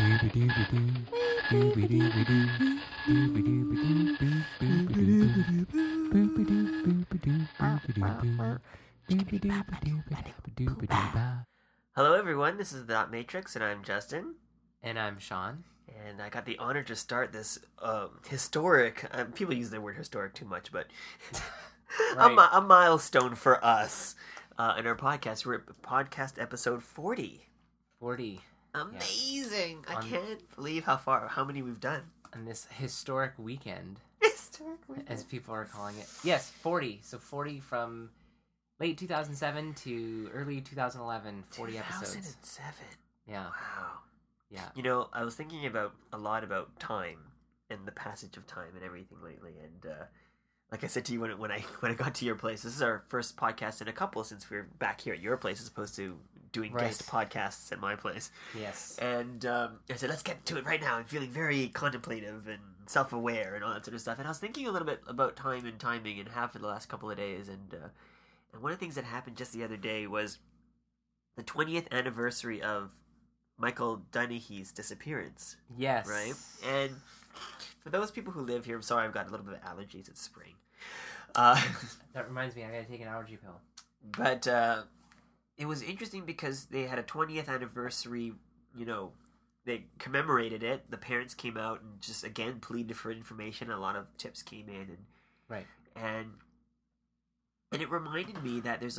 Hello everyone, this is the Dot Matrix and I'm Justin. And I'm Sean. And I got the honor to start this historic, people use the word historic too much, but Right. a milestone for us in our podcast. We're at podcast episode 40. 40. Amazing! Yeah. I can't believe how many we've done. On this historic weekend. Historic weekend. As people are calling it. Yes, 40. So 40 from late 2007 to early 2011. 40 episodes. 2007. Yeah. Wow. Yeah. You know, I was thinking a lot about time and the passage of time and everything lately, and like I said to you when I got to your place, this is our first podcast in a couple since we're back here at your place as opposed to doing guest podcasts at my place. Yes. And I said, let's get to it right now. I'm feeling very contemplative and self-aware and all that sort of stuff. And I was thinking a little bit about time and timing and have for the last couple of days. And one of the things that happened just the other day was the 20th anniversary of Michael Dunleavy's disappearance. Yes. Right? And for those people who live here, I'm sorry I've got a little bit of allergies. It's spring. That reminds me, I gotta take an allergy pill. But it was interesting because they had a 20th anniversary, you know, they commemorated it. The parents came out and just, again, pleaded for information. A lot of tips came in. And, right. And it reminded me that there's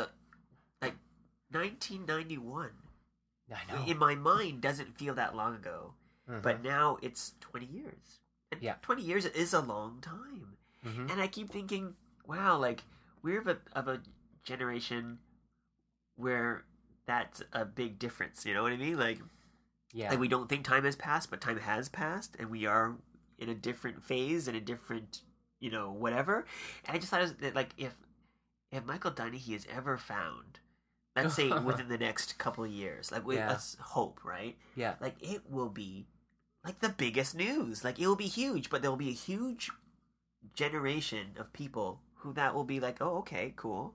1991. I know. In my mind, doesn't feel that long ago. Mm-hmm. But now it's 20 years. And 20 years is a long time. Mm-hmm. And I keep thinking, wow, we're of a generation where that's a big difference. You know what I mean? Like we don't think time has passed, but time has passed, and we are in a different phase and a different, you know, whatever. And I just thought it was, if Michael Dunleavy is ever found, let's say within the next couple of years, let's hope, right? Yeah. It will be the biggest news. It will be huge, but there will be a huge generation of people who that will be like, oh, okay, cool.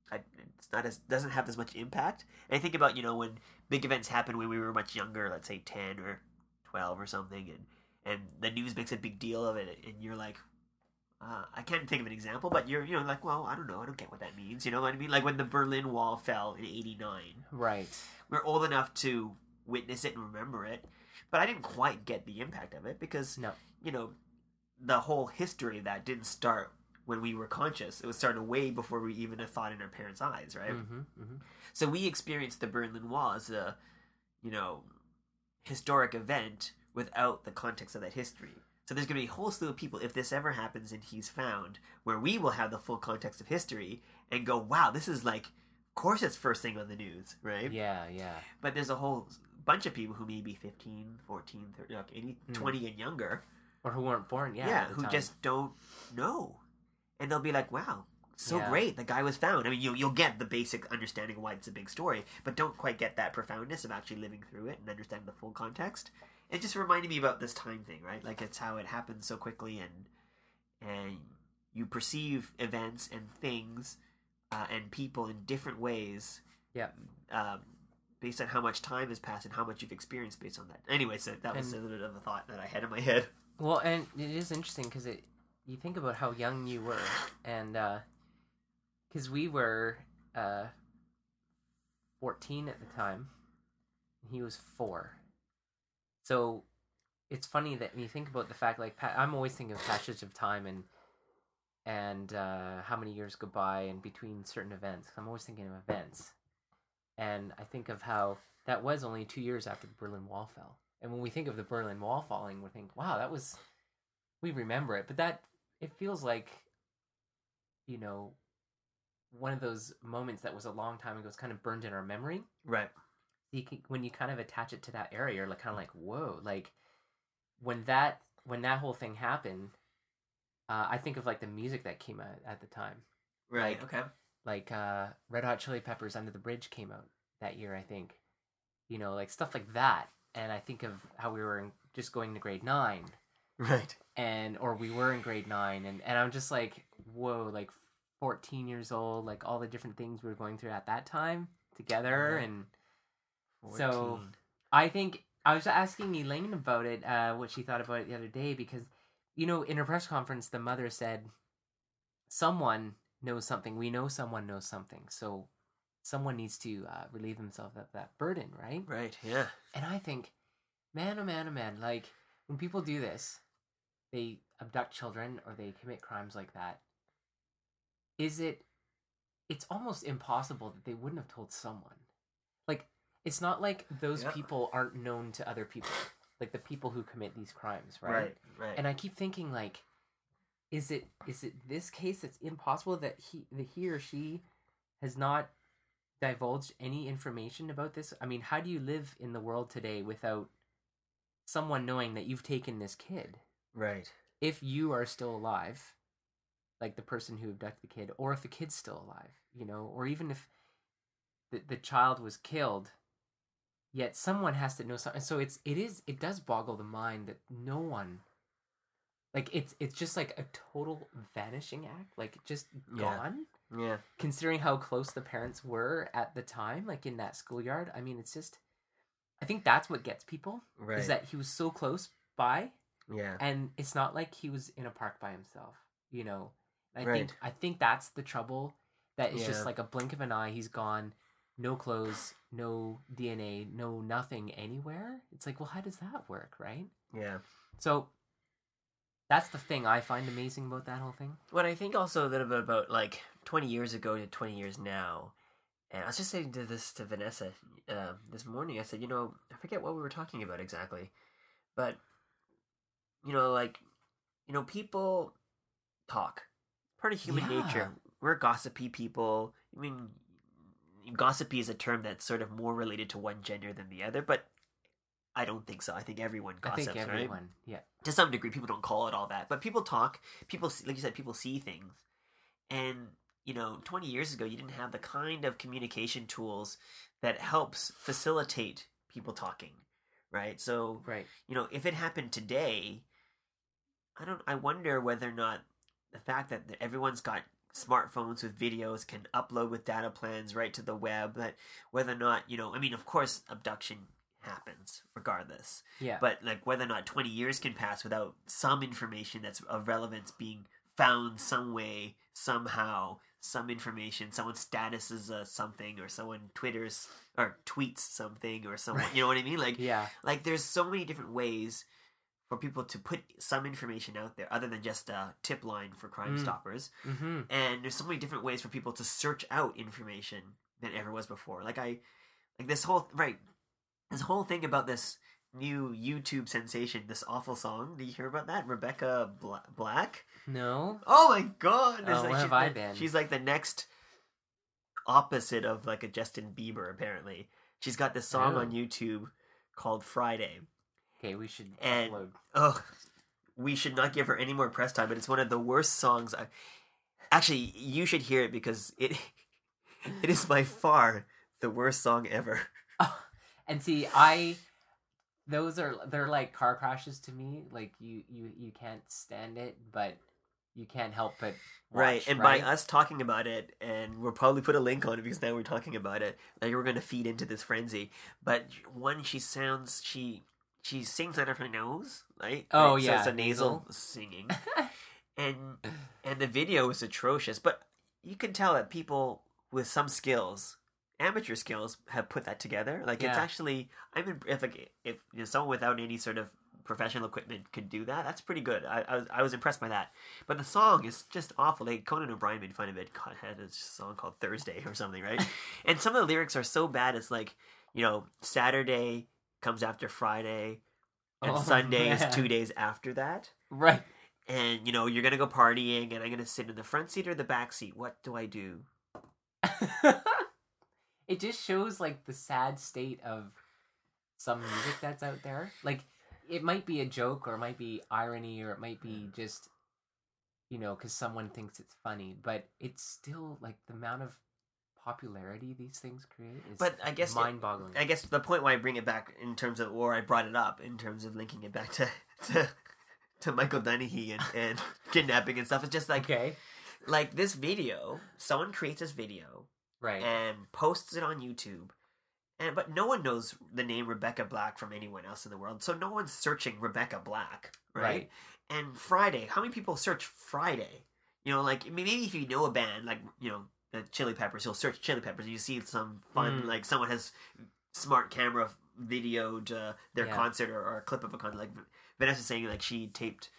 It's doesn't have as much impact. And I think about, you know, when big events happen when we were much younger, let's say 10 or 12 or something, and the news makes a big deal of it, and you're like, I can't think of an example, but you're like, well, I don't know, I don't get what that means. You know what I mean? Like when the Berlin Wall fell in '89. Right. We're old enough to witness it and remember it, but I didn't quite get the impact of it because, you know, the whole history of that didn't start when we were conscious. It was started way before we even had thought in our parents' eyes, right? Mm-hmm, mm-hmm. So we experienced the Berlin Wall as a, you know, historic event without the context of that history. So there's going to be a whole slew of people, if this ever happens and he's found, where we will have the full context of history and go, wow, this is of course it's first thing on the news, right? Yeah, yeah. But there's a whole bunch of people who may be 15, 14, 30, 20 and younger. Or who weren't born yet. Yeah, who just don't know. And they'll be like, wow, so great, the guy was found. I mean, you'll get the basic understanding of why it's a big story, but don't quite get that profoundness of actually living through it and understanding the full context. It just reminded me about this time thing, right? It's how it happens so quickly, and you perceive events and things and people in different ways. Yeah. Based on how much time has passed and how much you've experienced based on that. Anyway, so that was a little bit of a thought that I had in my head. Well, and it is interesting because you think about how young you were, and because we were 14 at the time, and he was 4. So it's funny that when you think about the fact, I'm always thinking of passage of time and how many years go by and between certain events. I'm always thinking of events, and I think of how that was only 2 years after the Berlin Wall fell. And when we think of the Berlin Wall falling, we think, wow, we remember it. But it feels like, you know, one of those moments that was a long time ago is kind of burned in our memory. Right. When you kind of attach it to that area, you're kind of like, whoa. When that whole thing happened, I think of the music that came out at the time. Right, okay. Red Hot Chili Peppers' Under the Bridge came out that year, I think. You know, stuff like that. And I think of how we were just going to grade 9. Right. Or we were in grade 9. And I'm just like, whoa, 14 years old, all the different things we were going through at that time together. And 14. so I think I was asking Elaine about it, what she thought about it the other day, because, in her press conference, the mother said, someone knows something. We know someone knows something. So someone needs to relieve themselves of that burden, right? Right, yeah. And I think, man, oh man, oh man, like, when people do this, they abduct children or they commit crimes like that, it's almost impossible that they wouldn't have told someone. Like, it's not like those people aren't known to other people, like the people who commit these crimes, right? Right. And I keep thinking, like, is it this case that's impossible that he or she has not divulged any information about this? I mean, how do you live in the world today without someone knowing that you've taken this kid? Right. If you are still alive, like the person who abducted the kid, or if the kid's still alive, or even if the child was killed, yet someone has to know something. So it does boggle the mind that no one, like, it's just like a total vanishing act, like, just gone. Yeah. Considering how close the parents were at the time, like in that schoolyard. I mean, it's just, I think that's what gets people, Right. is that he was so close by. Yeah. And it's not like he was in a park by himself, Right. I think that's the trouble. That it's just like a blink of an eye, he's gone, no clothes, no DNA, no nothing anywhere. It's like, well, how does that work, right? Yeah. So that's the thing I find amazing about that whole thing. What I think also a little bit about, like, 20 years ago to 20 years now, and I was just saying to Vanessa this morning, I said, I forget what we were talking about exactly, but, people talk. Part of human nature. We're gossipy people. I mean, gossipy is a term that's sort of more related to one gender than the other, but I don't think so. I think everyone gossips, I think everyone, right? yeah. To some degree, people don't call it all that, but people talk. People, like you said, people see things. And, 20 years ago, you didn't have the kind of communication tools that helps facilitate people talking, right? So, right. If it happened today, I wonder whether or not the fact that everyone's got smartphones with videos, can upload with data plans right to the web, that whether or not, of course, abduction happens regardless. Yeah. But, like, whether or not 20 years can pass without some information that's of relevance being found some way, somehow, some information, someone statuses something, or someone twitters or tweets something, or someone, you know what I mean? Like, yeah. Like, there's so many different ways for people to put some information out there other than just a tip line for Crime Stoppers. Mm-hmm. And there's so many different ways for people to search out information than ever was before. This whole thing about this new YouTube sensation, this awful song. Did you hear about that? Rebecca Black? No. Oh my god! What have I been? She's like the next opposite of, like, a Justin Bieber, apparently. She's got this song on YouTube called Friday. Okay, we should upload. Oh, we should not give her any more press time, but it's one of the worst songs. Actually, you should hear it, because it is by far the worst song ever. Oh, and see, they're like car crashes to me. Like, you can't stand it, but you can't help but watch, right. And by us talking about it, and we'll probably put a link on it because now we're talking about it, like, we're going to feed into this frenzy. But one, she sings out of her nose, right? Oh, right? yeah. So it's a nasal singing. and the video is atrocious, but you can tell that people with some skills, amateur skills, have put that together. Like, it's actually, if someone without any sort of professional equipment could do that, that's pretty good. I was impressed by that. But the song is just awful. Like, Conan O'Brien made fun of it. God, had a song called Thursday or something, right? And some of the lyrics are so bad. It's like, Saturday comes after Friday, and Sunday is 2 days after that. Right. And, you're going to go partying, and I'm going to sit in the front seat or the back seat. What do I do? It just shows, like, the sad state of some music that's out there. Like, it might be a joke, or it might be irony, or it might be just, because someone thinks it's funny. But it's still, like, the amount of popularity these things create is mind-boggling. I guess the point why I bring it back in terms of, or I brought it up in terms of linking it back to Michael Dunnihy and kidnapping and stuff, is just like, okay. Like, this video, someone creates this video, right, and posts it on YouTube, But no one knows the name Rebecca Black from anyone else in the world, so no one's searching Rebecca Black, right? And Friday, how many people search Friday? You know, like maybe if you know a band, like the Chili Peppers, you'll search Chili Peppers. And you see some fun, like someone has smart camera videoed their concert or a clip of a concert. Like Vanessa saying, like she taped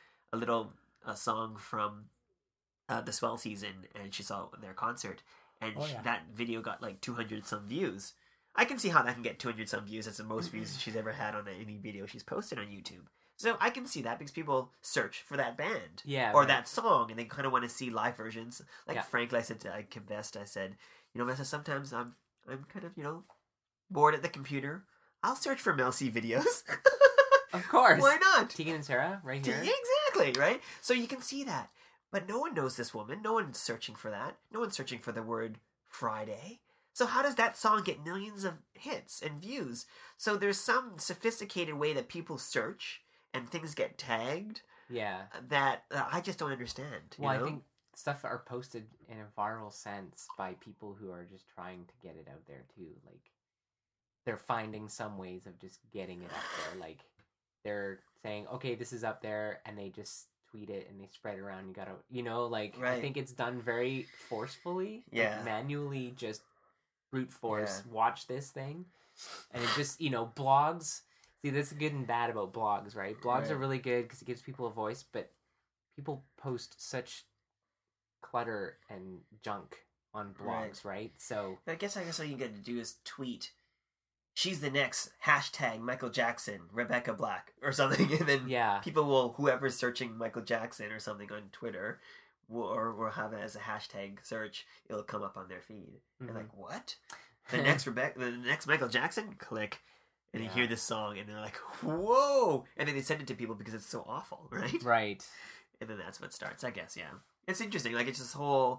a song from the Swell season, and she saw their concert, and that video got like 200 some views. I can see how that can get 200 some views. That's the most views she's ever had on any video she's posted on YouTube. So I can see that because people search for that band or that song, and they kind of want to see live versions. Like Frank, I confessed, I said, Vanessa, sometimes I'm kind of, bored at the computer. I'll search for Mel C videos. Of course. Why not? Tegan and Sarah, right here. Exactly, right? So you can see that. But no one knows this woman. No one's searching for that. No one's searching for the word Friday. So how does that song get millions of hits and views? So there's some sophisticated way that people search and things get tagged. Yeah. That I just don't understand. Well, I think stuff are posted in a viral sense by people who are just trying to get it out there too. Like they're finding some ways of just getting it up there. Like they're saying, okay, this is up there, and they just tweet it and they spread it around. You gotta, I think it's done very forcefully. Yeah. Like, manually just brute force watch this thing, and it just blogs. See, that's good and bad about blogs, right? Blogs are really good because it gives people a voice, but people post such clutter and junk on blogs, right? So I guess all you get to do is tweet, she's the next hashtag Michael Jackson, Rebecca Black, or something, and then people will, whoever's searching Michael Jackson or something on Twitter, will have it as a hashtag search. It'll come up on their feed. They're like, what? The next Michael Jackson? Click. And you hear this song, and they're like, whoa! And then they send it to people because it's so awful, right? Right. And then that's what starts, I guess, yeah. It's interesting. Like, it's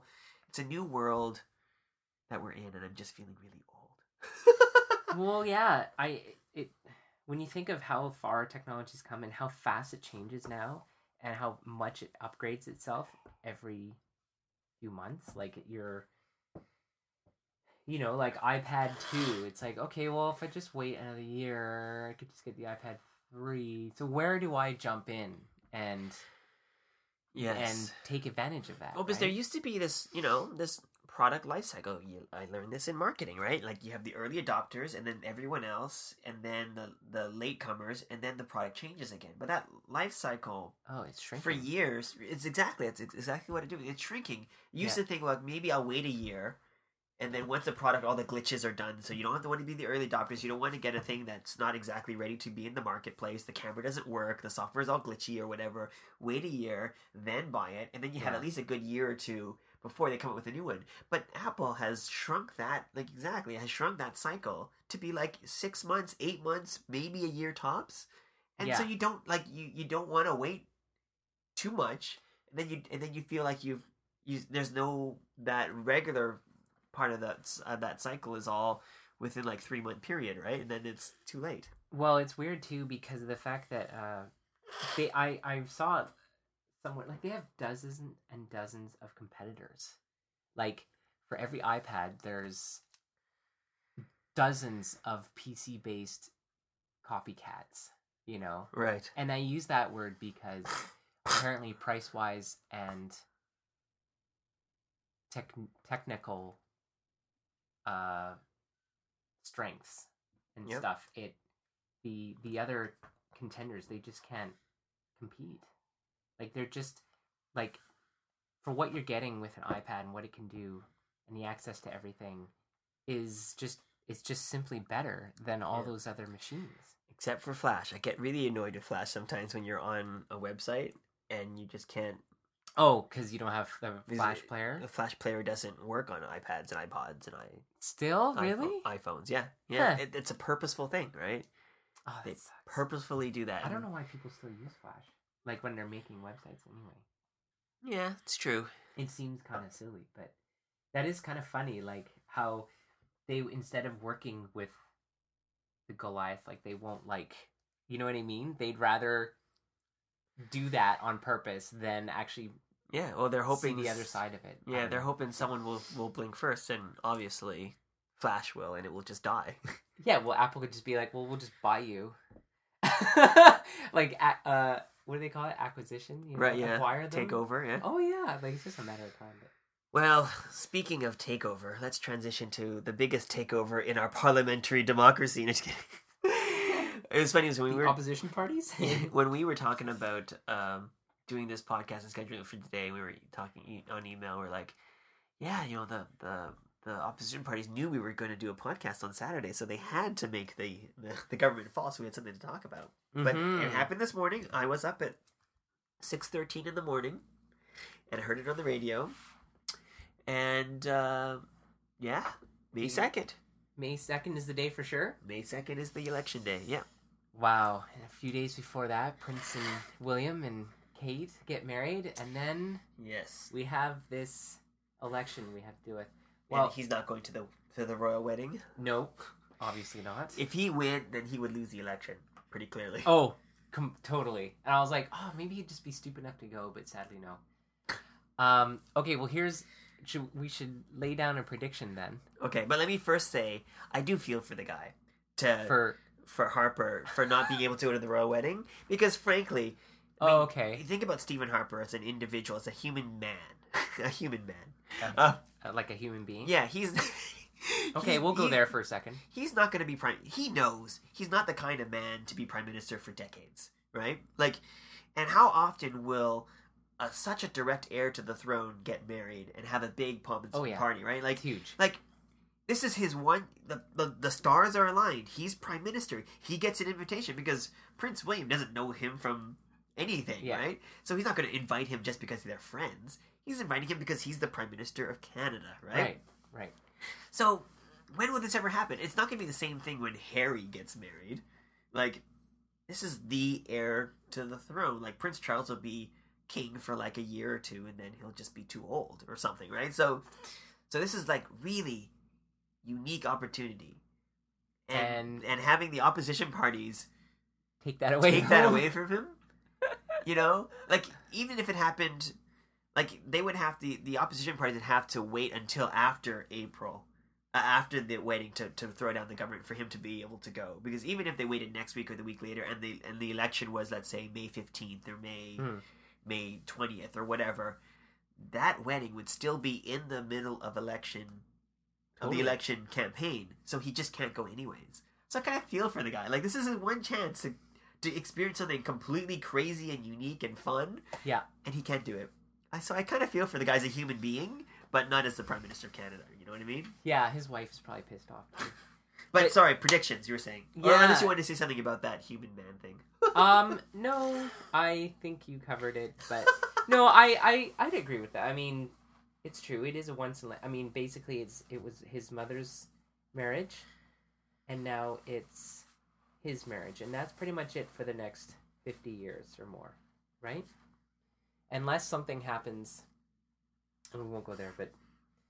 a new world that we're in, and I'm just feeling really old. Well, yeah. When you think of how far technology's come and how fast it changes now, and how much it upgrades itself every few months, like like iPad 2, it's like, okay, well, if I just wait another year, I could just get the iPad 3. So where do I jump in and take advantage of that? Well, because there used to be this, this product life cycle. I learned this in marketing, right? Like you have the early adopters, and then everyone else, and then the latecomers, and then the product changes again. But that life cycle, it's shrinking for years. It's exactly what it's doing. It's shrinking. You used to think, like, maybe I'll wait a year. And then once the product, all the glitches are done, so you don't have to want to be the early adopters. You don't want to get a thing that's not exactly ready to be in the marketplace. The camera doesn't work. The software is all glitchy or whatever. Wait a year, then buy it, and then you have at least a good year or two before they come up with a new one. But Apple has shrunk that, shrunk that cycle to be like 6 months, 8 months, maybe a year tops. And so you don't you don't want to wait too much, and then you feel like there's no that regular part of that cycle is all within like 3 month period, right? And then it's too late. Well, it's weird too because of the fact that I saw somewhere like they have dozens and dozens of competitors. Like for every iPad, there's dozens of PC based copycats. Right? And I use that word because apparently price wise and technical strengths and stuff, the other contenders, they just can't compete. Like they're just like, for what you're getting with an iPad and what it can do and the access to everything it's just simply better than all those other machines. Except for Flash. I get really annoyed with Flash sometimes when you're on a website and you just can't. Oh, because you don't have the Flash player? The Flash player doesn't work on iPads and iPods and Still? Really? iPhones, yeah. Yeah, huh. It's a purposeful thing, right? Oh, they purposefully do that. I don't know why people still use Flash. Like when they're making websites anyway. Yeah, it's true. It seems kind of silly, but that is kind of funny, like how they, instead of working with the Goliath, like they won't you know what I mean? They'd rather do that on purpose than actually they're hoping see the other side of it. They're hoping someone will blink first, and obviously Flash will, and it will just die. Yeah, well, Apple could just be like, well, we'll just buy you. Like, what do they call it? Acquisition? You know, Right, yeah. Acquire them? Take over, yeah. Oh, yeah. Like, it's just a matter of time. But... Well, speaking of takeover, let's transition to the biggest takeover in our parliamentary democracy. No, just kidding. It was funny when we were opposition parties. when we were talking about doing this podcast and scheduling it for today. We were talking on email. We're like, yeah, you know, the opposition parties knew we were going to do a podcast on Saturday, so they had to make the government fall, so we had something to talk about. But it happened this morning. I was up at 6:13 in the morning, and I heard it on the radio. And yeah, May 2nd. May 2nd is the day for sure. May 2nd is the election day. Yeah. Wow. And a few days before that, Prince and William and Kate get married, and then yes, we have this election we have to deal with. Well, and he's not going to the royal wedding. No, obviously not. If he went, then he would lose the election pretty clearly. Oh, totally. And I was like, oh, maybe he'd just be stupid enough to go, but sadly no. Okay, well we should lay down a prediction then. Okay, but let me first say I do feel for the guy for Harper for not being able to go to the royal wedding, because frankly, okay. You think about Stephen Harper as an individual, as a human man, like a human being. Yeah, he's. Okay, we'll go there for a second. He's not going to be prime. He knows he's not the kind of man to be prime minister for decades, right? Like, and how often will such a direct heir to the throne get married and have a big pomp and party, right? Like, it's huge. Like, this is his one. The stars are aligned. He's prime minister. He gets an invitation because Prince William doesn't know him from anything, right? So he's not going to invite him just because they're friends. He's inviting him because he's the prime minister of Canada, right? Right. So when will this ever happen? It's not going to be the same thing when Harry gets married. Like, this is the heir to the throne. Like, Prince Charles will be king for like a year or two, and then he'll just be too old or something, right? So this is like really unique opportunity, and having the opposition parties take that away from him. You know, like, even if it happened, like, they would have the opposition parties would have to wait until after April, after the wedding to throw down the government for him to be able to go. Because even if they waited next week or the week later, and the election was, let's say, May 15th or May 20th or whatever, that wedding would still be in the middle of the election campaign. So he just can't go anyways. So I kind of feel for the guy. Like, this is his one chance to experience something completely crazy and unique and fun. Yeah. And he can't do it. So I kind of feel for the guy as a human being, but not as the Prime Minister of Canada. You know what I mean? Yeah, his wife is probably pissed off too. But sorry, predictions you were saying. Yeah. Or unless you wanted to say something about that human man thing. No, I think you covered it, but no, I'd agree with that. I mean, it's true. It is a once in. I mean, basically, it was his mother's marriage, and now it's his marriage, and that's pretty much it for the next 50 years or more, right? Unless something happens, and we won't go there, but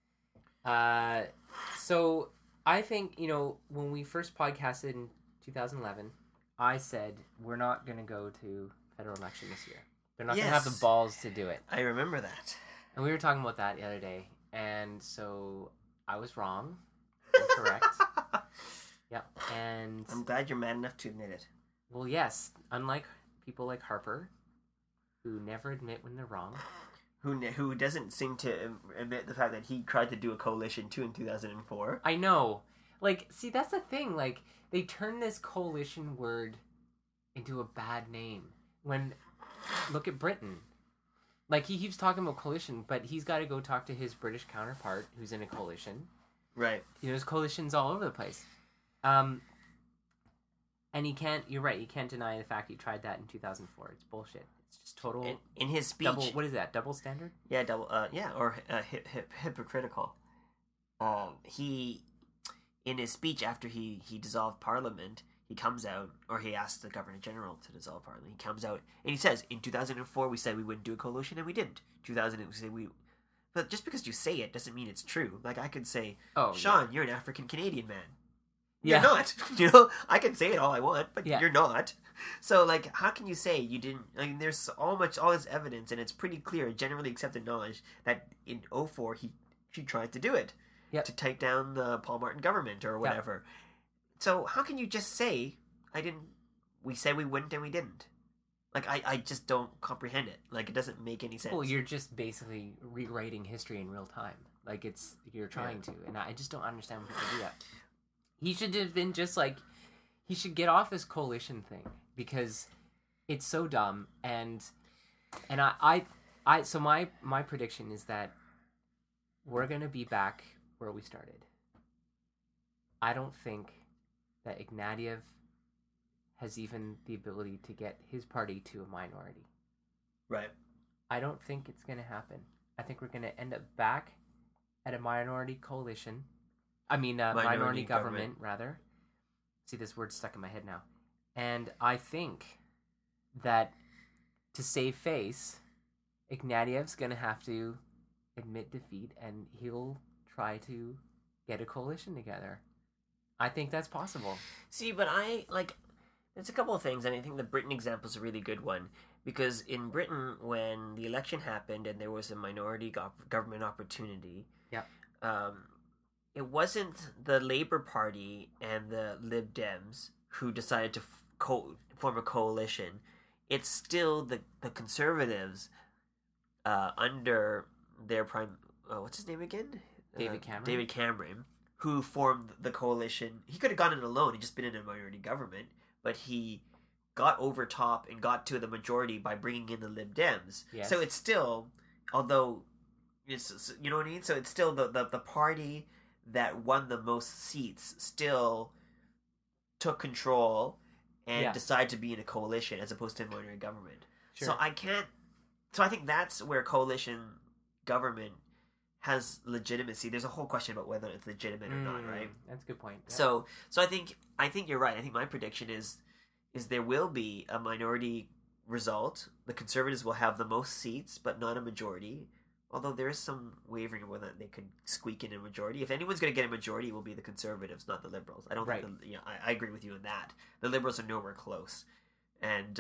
so I think, you know, when we first podcasted in 2011, I said we're not going to go to federal election this year. They're not going to have the balls to do it. I remember that. And we were talking about that the other day, and so I was wrong. Correct. Yep. And I'm glad you're mad enough to admit it. Well, yes. Unlike people like Harper, who never admit when they're wrong. Who doesn't seem to admit the fact that he tried to do a coalition too in 2004. I know. Like, see, that's the thing. Like, they turn this coalition word into a bad name. When, look at Britain. Like, he keeps talking about coalition, but he's got to go talk to his British counterpart who's in a coalition. Right. You know, there's coalitions all over the place. And he can't, you're right, he can't deny the fact he tried that in 2004. It's bullshit. It's just total... In his speech... what is that, double standard? Yeah, or hypocritical. He, in his speech after he dissolved Parliament, he comes out, or he asks the Governor-General to dissolve Parliament. He comes out, and he says, in 2004 we said we wouldn't do a coalition, and we didn't. 2000 we said we... But just because you say it doesn't mean it's true. Like, I could say, Sean, you're an African-Canadian man. You're not. You know, I can say it all I want, but you're not. So, like, how can you say you didn't... I mean, there's all this evidence, and it's pretty clear, generally accepted knowledge, that in 2004 she tried to do it. Yep. to take down the Paul Martin government or whatever. So how can you just say, we said we wouldn't and we didn't? Like, I just don't comprehend it. Like, it doesn't make any sense. Well, you're just basically rewriting history in real time. Like, you're trying to, and I just don't understand when people do that. He should have been just like, he should get off this coalition thing, because it's so dumb, and so my prediction is that we're gonna be back where we started. I don't think that Ignatieff has even the ability to get his party to a minority. Right. I don't think it's going to happen. I think we're going to end up back at a minority coalition. I mean, minority government, rather. See, this word's stuck in my head now. And I think that to save face, Ignatieff's going to have to admit defeat, and he'll try to get a coalition together. I think that's possible. See, but there's a couple of things, and I think the Britain example is a really good one, because in Britain, when the election happened and there was a minority government opportunity, it wasn't the Labour Party and the Lib Dems who decided to form a coalition. It's still the Conservatives under their prime... what's his name again? David Cameron. David Cameron, who formed the coalition. He could have gone it alone. He'd just been in a minority government. But he got over top and got to the majority by bringing in the Lib Dems. Yes. So it's still, although, it's, you know what I mean? So it's still the party that won the most seats still took control and decided to be in a coalition as opposed to a minority government. Sure. So I think that's where coalition government has legitimacy. There's a whole question about whether it's legitimate or not, right? That's a good point. Yeah. So I think you're right. I think my prediction is there will be a minority result. The Conservatives will have the most seats, but not a majority. Although there is some wavering of whether they could squeak in a majority. If anyone's going to get a majority, it will be the Conservatives, not the Liberals. I don't think. I agree with you in that. The Liberals are nowhere close, and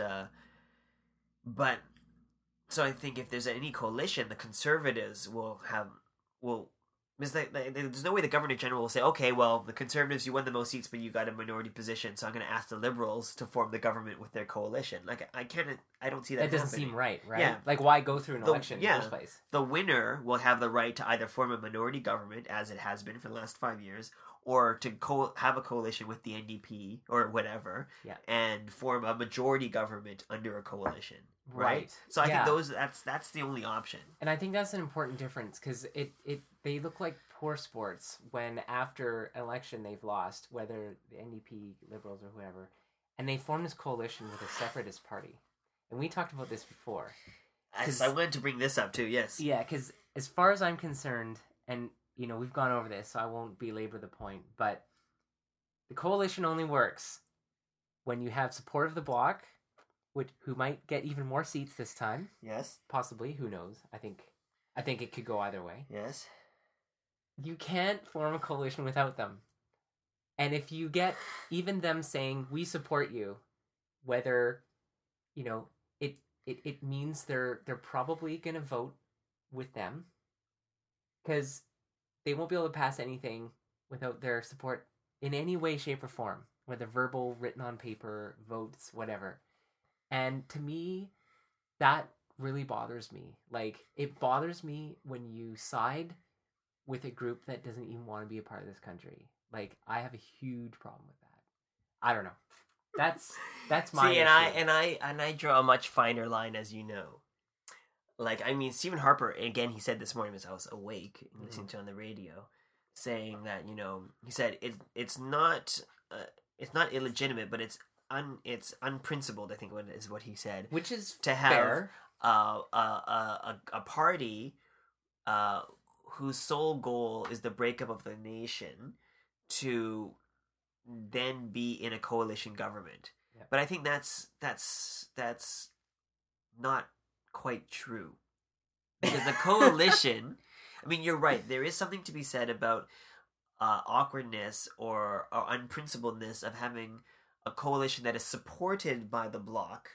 but so I think if there's any coalition, the Conservatives will. Because there's no way the Governor General will say, okay, well, the Conservatives, you won the most seats, but you got a minority position, so I'm going to ask the Liberals to form the government with their coalition. Like, I don't see that. That doesn't seem right? Yeah. Like, why go through an election in the first place? The winner will have the right to either form a minority government, as it has been for the last 5 years, or to have a coalition with the NDP or whatever, and form a majority government under a coalition. Right. So I think that's the only option. And I think that's an important difference, because they look like poor sports when after election they've lost, whether the NDP, Liberals, or whoever, and they form this coalition with a separatist party. And we talked about this before. I wanted to bring this up too, yes. Yeah, because as far as I'm concerned, and we've gone over this, so I won't belabor the point, but the coalition only works when you have support of the bloc, who might get even more seats this time. Yes. Possibly, who knows? I think it could go either way. Yes. You can't form a coalition without them. And if you get even them saying, we support you, whether, it means they're probably going to vote with them, because they won't be able to pass anything without their support in any way, shape, or form, whether verbal, written on paper, votes, whatever. And to me, that really bothers me. Like, it bothers me when you side with a group that doesn't even want to be a part of this country. Like, I have a huge problem with that. I don't know. That's my issue. and I draw a much finer line, as you know. Like, I mean, Stephen Harper, again, he said this morning as I was awake and listening to on the radio, saying that, he said it's not illegitimate, but it's unprincipled, I think is what he said. Which is to have fair. A party whose sole goal is the breakup of the nation to then be in a coalition government. Yeah. But I think that's not quite true. Because the coalition, I mean, you're right, there is something to be said about awkwardness or unprincipledness of having a coalition that is supported by the bloc,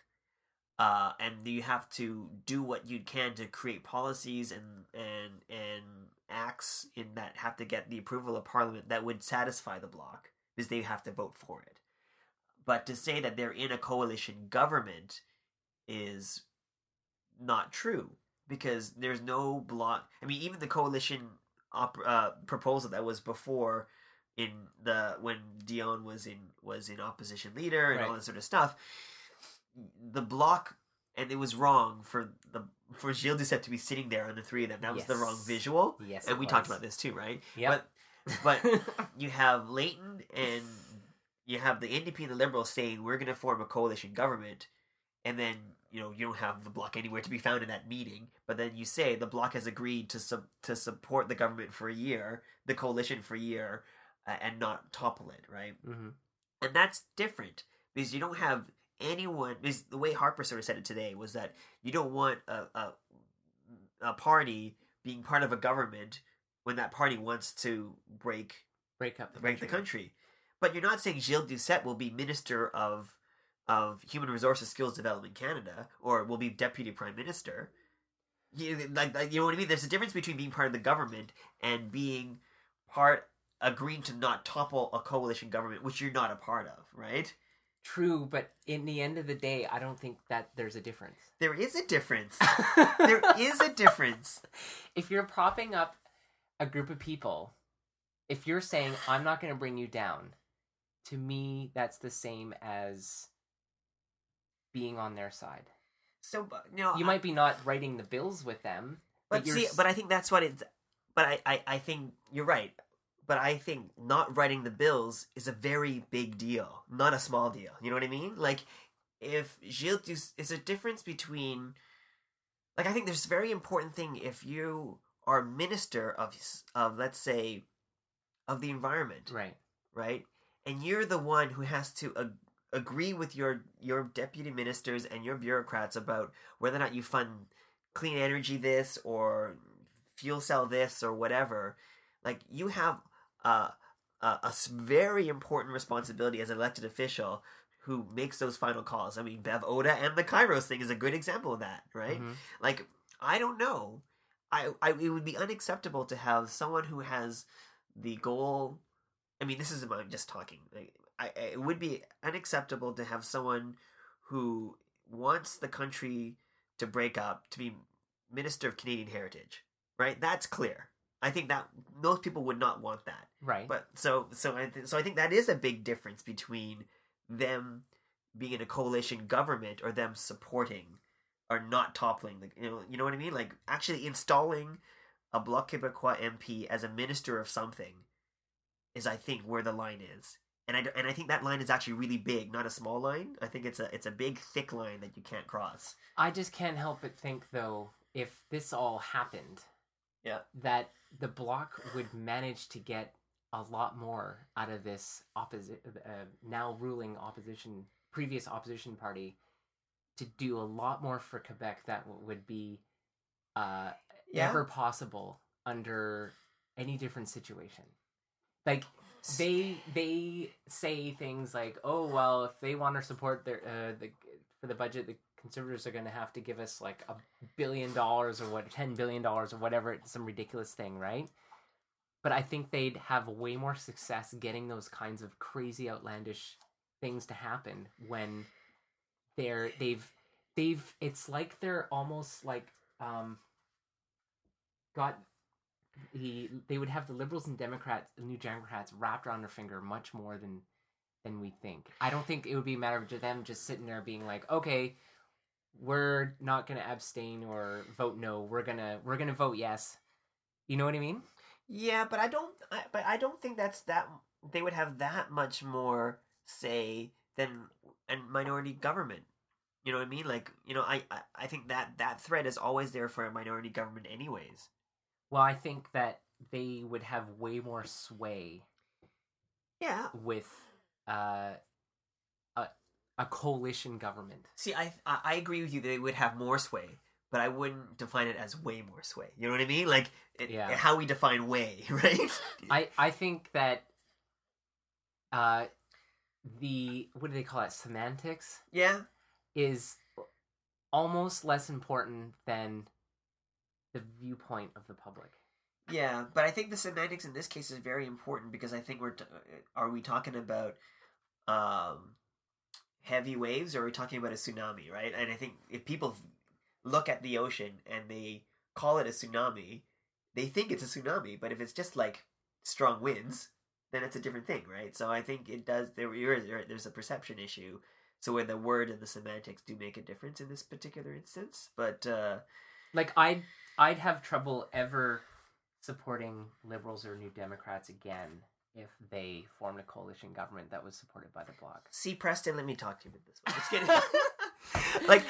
and you have to do what you can to create policies and acts in that have to get the approval of Parliament that would satisfy the bloc, because they have to vote for it. But to say that they're in a coalition government is not true, because there's no bloc. I mean, even the coalition proposal that was before, when Dion was in opposition leader and all this sort of stuff, the bloc, and it was wrong for Gilles Duceppe to be sitting there on the three of them. That was the wrong visual. Yes, and we talked about this too, right? Yeah. But you have Layton and you have the NDP and the Liberals saying we're going to form a coalition government, and then you don't have the bloc anywhere to be found in that meeting. But then you say the bloc has agreed to support the government for a year, the coalition for a year, and not topple it, right? Mm-hmm. And that's different, because you don't have anyone. Because the way Harper sort of said it today was that you don't want a party being part of a government when that party wants to break the country. But you're not saying Gilles Duceppe will be Minister of Human Resources Skills Development Canada, or will be Deputy Prime Minister. You know what I mean? There's a difference between being part of the government and being agreeing to not topple a coalition government, which you're not a part of, right? True, but in the end of the day, I don't think that there's a difference. There is a difference. There is a difference. If you're propping up a group of people, if you're saying, I'm not going to bring you down, to me, that's the same as being on their side. So, you might be not writing the bills with them, but I think that's what it's. But I think you're right. But I think not writing the bills is a very big deal, not a small deal. You know what I mean? Like, if Gilles Duceppe, it's a difference between, like, I think there's a very important thing if you are minister of let's say, of the environment, right, and you're the one who has to agree with your deputy ministers and your bureaucrats about whether or not you fund clean energy this or fuel cell this or whatever. Like, you have a very important responsibility as an elected official who makes those final calls. I mean, Bev Oda and the Kairos thing is a good example of that, right? Mm-hmm. Like, I don't know. It would be unacceptable to have someone who has the goal. I mean, this is about just talking. Like, it would be unacceptable to have someone who wants the country to break up to be Minister of Canadian Heritage, right? That's clear. I think that most people would not want that, right? But so I think that is a big difference between them being in a coalition government or them supporting or not toppling the, you know what I mean? Like, actually installing a Bloc Québécois MP as a minister of something is, I think, where the line is. And I think that line is actually really big, not a small line. I think it's a big, thick line that you can't cross. I just can't help but think, though, if this all happened, that the Bloc would manage to get a lot more out of this now ruling previous opposition party, to do a lot more for Quebec that would be never possible under any different situation. Like, they say things like, oh, well, if they want to support for the budget, the Conservatives are going to have to give us like $1 billion or $10 billion or whatever, some ridiculous thing, right? But I think they'd have way more success getting those kinds of crazy, outlandish things to happen when it's like they're almost like they would have the Liberals and New Democrats wrapped around their finger much more than we think. I don't think it would be a matter of them just sitting there being like, okay, we're not going to abstain or vote no. We're gonna vote yes. You know what I mean? Yeah, but I don't think that they would have that much more say than a minority government. You know what I mean? Like, I think that threat is always there for a minority government anyways. Well, I think that they would have way more sway. Yeah. With a coalition government. See, I agree with you that they would have more sway, but I wouldn't define it as way more sway. You know what I mean? Like, how we define way, right? I think that the, what do they call it, semantics? Yeah. Is almost less important than the viewpoint of the public. Yeah, but I think the semantics in this case is very important because I think are we talking about heavy waves or are we talking about a tsunami, right? And I think if people look at the ocean and they call it a tsunami, they think it's a tsunami, but if it's just like strong winds, then it's a different thing, right? So I think it does. There's a perception issue. So where the word and the semantics do make a difference in this particular instance, but like I'd have trouble ever supporting Liberals or New Democrats again if they formed a coalition government that was supported by the Bloc. See, Preston, let me talk to you about this one. Just kidding. Like,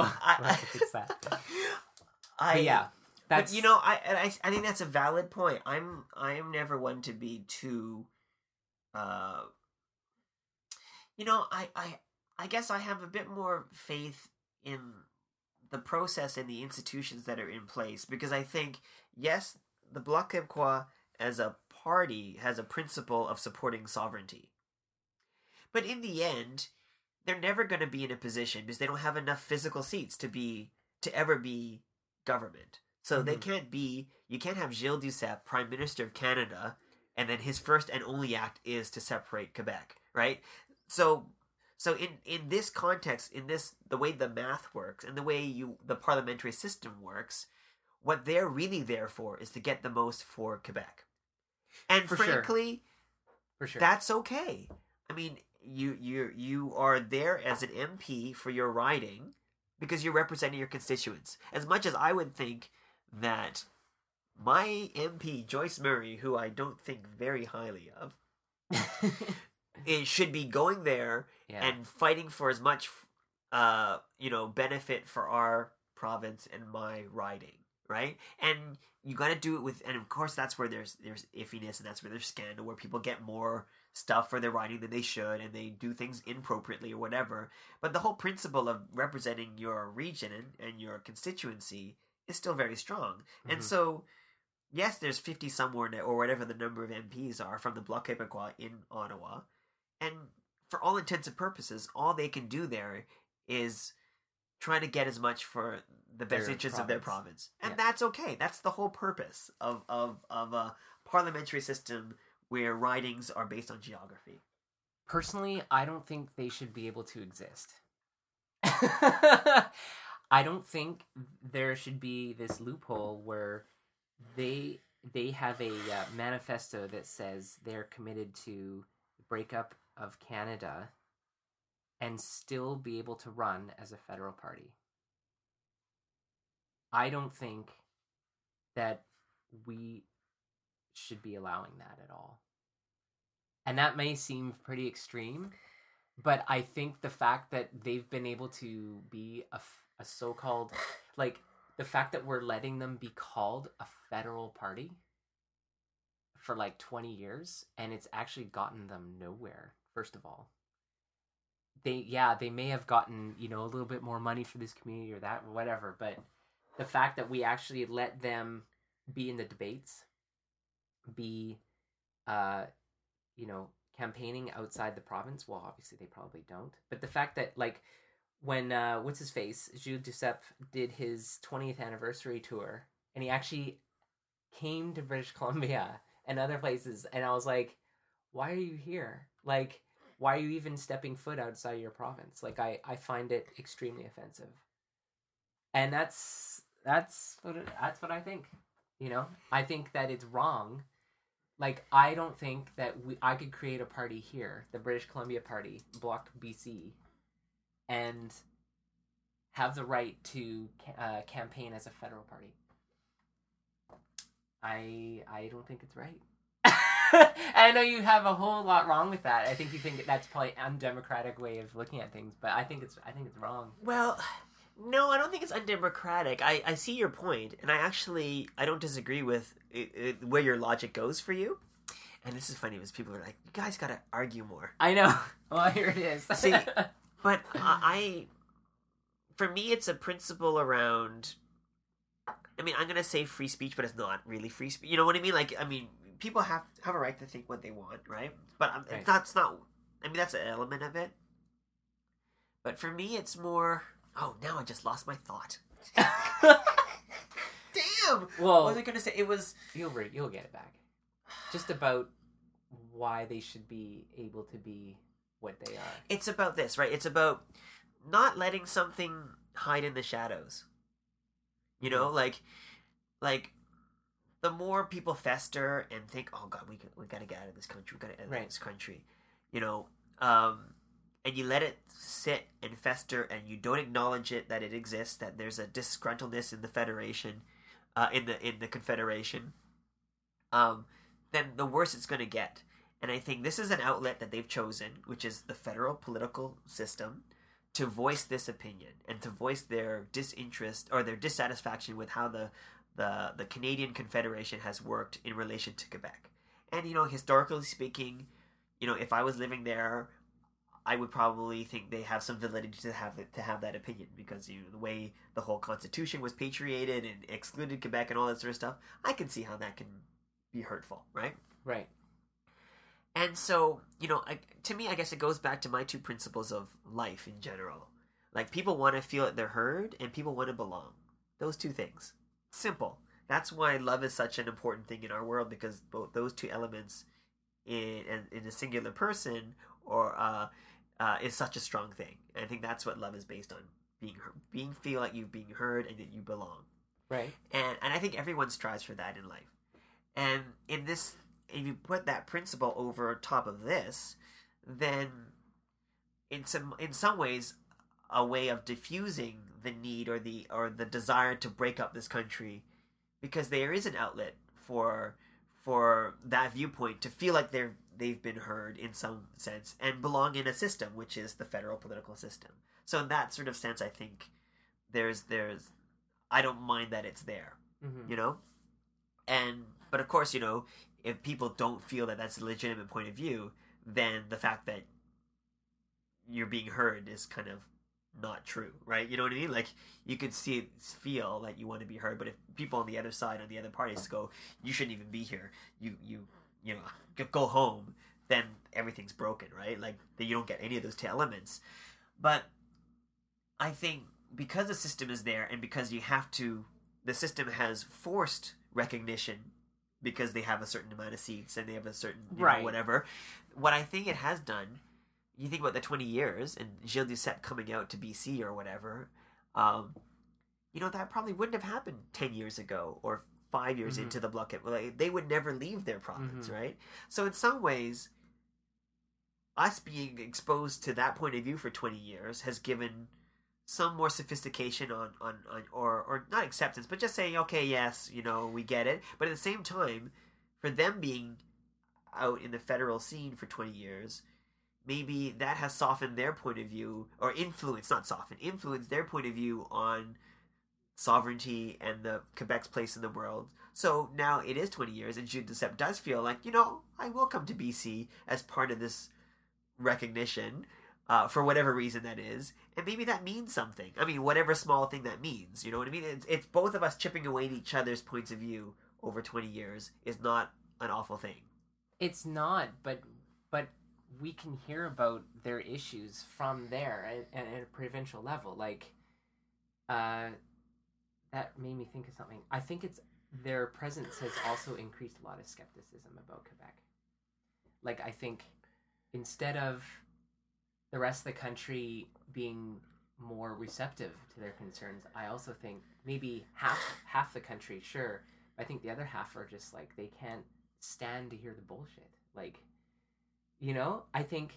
but yeah, that's... But I think that's a valid point. I am never one to be too, I guess I have a bit more faith in the process and the institutions that are in place because I think, yes, the Bloc Québécois as a party has a principle of supporting sovereignty. But in the end, they're never going to be in a position because they don't have enough physical seats to ever be government. So they can't be, you can't have Gilles Duceppe, Prime Minister of Canada, and then his first and only act is to separate Quebec, right? So in this context, the way the math works and the way the parliamentary system works, what they're really there for is to get the most for Quebec. And frankly, for sure, that's okay. I mean, you are there as an MP for your riding because you're representing your constituents. As much as I would think that my MP, Joyce Murray, who I don't think very highly of, it should be going there and fighting for as much, benefit for our province and my riding, right? And you got to do it with, and of course that's where there's iffiness and that's where there's scandal, where people get more stuff for their riding than they should and they do things inappropriately or whatever. But the whole principle of representing your region and your constituency is still very strong. Mm-hmm. And so, yes, there's 50 somewhere or whatever the number of MPs are from the Bloc Québécois in Ottawa. And for all intents and purposes, all they can do there is try to get as much for the best interests of their province. And that's okay. That's the whole purpose of a parliamentary system where ridings are based on geography. Personally, I don't think they should be able to exist. I don't think there should be this loophole where they have a manifesto that says they're committed to the breakup of Canada and still be able to run as a federal party. I don't think that we should be allowing that at all. And that may seem pretty extreme, but I think the fact that they've been able to be a so-called, like, the fact that we're letting them be called a federal party for like 20 years, and it's actually gotten them nowhere, first of all. They may have gotten, a little bit more money for this community or that, or whatever, but the fact that we actually let them be in the debates, be, campaigning outside the province, well, obviously they probably don't, but the fact that, like, when, what's-his-face, Gilles Duceppe did his 20th anniversary tour, and he actually came to British Columbia and other places, and I was like, why are you here? Like, why are you even stepping foot outside your province? Like, I find it extremely offensive. And that's what I think. I think that it's wrong. Like, I don't think that I could create a party here, the British Columbia Party, Bloc BC, and have the right to campaign as a federal party. I don't think it's right. I know you have a whole lot wrong with that. I think you think that's probably an undemocratic way of looking at things, but I think it's wrong. Well, no, I don't think it's undemocratic. I see your point, and I don't disagree with where your logic goes for you. And this is funny because people are like, you guys got to argue more. I know. Well, here it is. See, but for me, it's a principle around, I'm going to say free speech, but it's not really free speech. You know what I mean? Like, people have a right to think what they want, right? But right. That's not, that's an element of it. But for me, it's more, oh, now I just lost my thought. Damn! Damn. Well, what was I gonna say? It was. you'll get it back. Just about why they should be able to be what they are. It's about this, right? It's about not letting something hide in the shadows. You know, like the more people fester and think, "Oh God, we got to get out of this country. We got to get out of this country," you know, and you let it sit and fester, and you don't acknowledge it that it exists, that there's a disgruntledness in the federation, in the confederation. Then the worse it's going to get. And I think this is an outlet that they've chosen, which is the federal political system, to voice this opinion and to voice their disinterest or their dissatisfaction with how the Canadian Confederation has worked in relation to Quebec. And, you know, historically speaking, you know, if I was living there, I would probably think they have some validity to have that opinion, because, you know, the way the whole Constitution was patriated and excluded Quebec and all that sort of stuff, I can see how that can be hurtful, right? Right. And so, you know, to me, I guess it goes back to my two principles of life in general. Like, people want to feel that they're heard, and people want to belong. Those two things. Simple. That's why love is such an important thing in our world, because both those two elements in a singular person is such a strong thing. And I think that's what love is based on: feel like you're being heard and that you belong. Right. And I think everyone strives for that in life. And in this, if you put that principle over top of this, then in some ways, a way of diffusing the need or the desire to break up this country, because there is an outlet for that viewpoint to feel like they've been heard in some sense and belong in a system, which is the federal political system. So in that sort of sense, I think there's I don't mind that it's there, you know, but of course, you know, if people don't feel that that's a legitimate point of view, then the fact that you're being heard is kind of not true, right? You know what I mean? Like, you could feel like you want to be heard, but if people on the other side, on the other parties go, you shouldn't even be here, you know, go home, then everything's broken, right? Like, you don't get any of those two elements. But I think because the system is there, and because the system has forced recognition, because they have a certain amount of seats and they have a certain you know, whatever. What I think it has done, you think about the 20 years and Gilles Duceppe coming out to BC or whatever, you know, that probably wouldn't have happened 10 years ago or 5 years into the blockade. Like, they would never leave their province, right? So in some ways, us being exposed to that point of view for 20 years has given some more sophistication on or not acceptance, but just saying, okay, yes, you know, we get it. But at the same time, for them being out in the federal scene for 20 years, maybe that has softened their point of view, or influenced their point of view on sovereignty and the Quebec's place in the world. So now it is 20 years, and Gilles Duceppe does feel like, you know, I will come to BC as part of this recognition, for whatever reason that is, and maybe that means something. I mean, whatever small thing that means, you know what I mean? It's both of us chipping away at each other's points of view over 20 years is not an awful thing. It's not, but we can hear about their issues from there at a provincial level. Like, that made me think of something. I think it's their presence has also increased a lot of skepticism about Quebec. Like, I think instead of the rest of the country being more receptive to their concerns, I also think maybe half the country, sure, I think the other half are just like, they can't stand to hear the bullshit. Like, you know, I think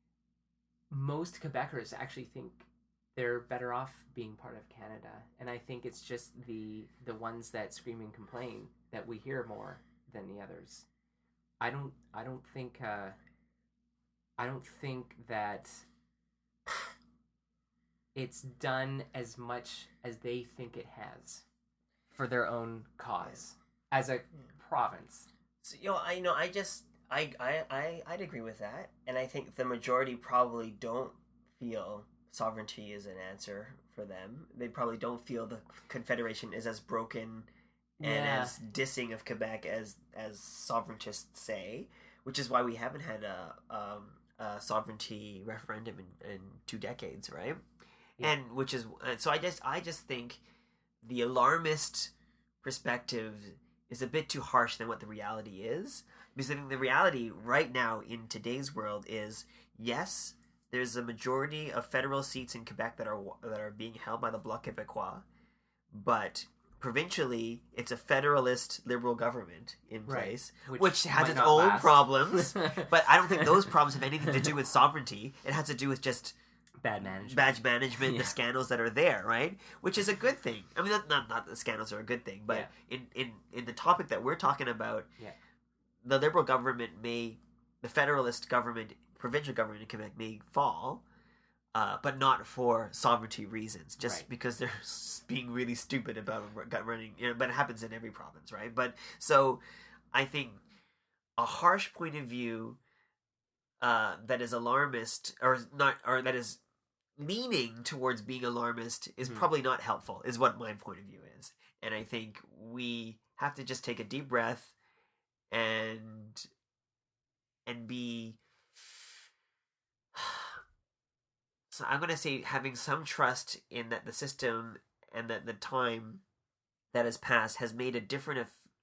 most Quebecers actually think they're better off being part of Canada, and I think it's just the ones that scream and complain that we hear more than the others. I don't think that it's done as much as they think it has for their own cause as a province. So, I'd agree with that, and I think the majority probably don't feel sovereignty is an answer for them. They probably don't feel the Confederation is as broken and as dissing of Quebec as sovereigntists say, which is why we haven't had a sovereignty referendum in 2 decades, right? Yeah. And which is so I just think the alarmist perspective is a bit too harsh than what the reality is. Because I think the reality right now in today's world is, yes, there's a majority of federal seats in Quebec that are being held by the Bloc Québécois, but provincially it's a federalist liberal government in place, which has its own problems. But I don't think those problems have anything to do with sovereignty. It has to do with just bad management, the scandals that are there, right? Which is a good thing. I mean, not the scandals are a good thing, but in the topic that we're talking about, the liberal government the federalist government, provincial government in Quebec may fall, but not for sovereignty reasons, just because they're being really stupid about running. But it happens in every province, right? But so I think a harsh point of view that is alarmist or that is leaning towards being alarmist is probably not helpful, is what my point of view is. And I think we have to just take a deep breath and be, so I'm going to say, having some trust in that the system and that the time that has passed has made a different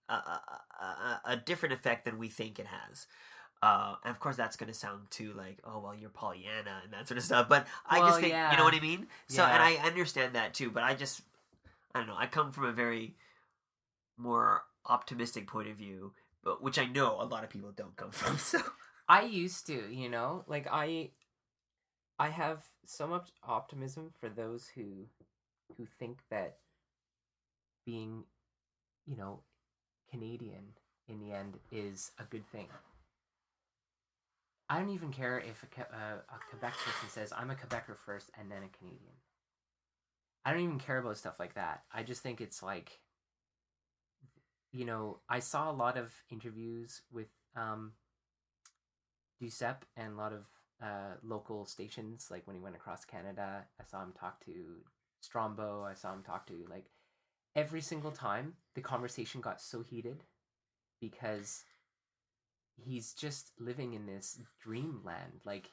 effect than we think it has. And of course that's going to sound too like, oh, well, you're Pollyanna and that sort of stuff, but I just think, you know what I mean? So, and I understand that too, but I don't know, I come from a very more optimistic point of view, but which I know a lot of people don't come from, so. I used to, like I have so much optimism for those who think that being, Canadian in the end is a good thing. I don't even care if a Quebec person says, I'm a Quebecer first and then a Canadian. I don't even care about stuff like that. I just think it's like, I saw a lot of interviews with Duceppe and a lot of local stations, like when he went across Canada. I saw him talk to Strombo. I saw him talk to, like, every single time the conversation got so heated because he's just living in this dreamland. Like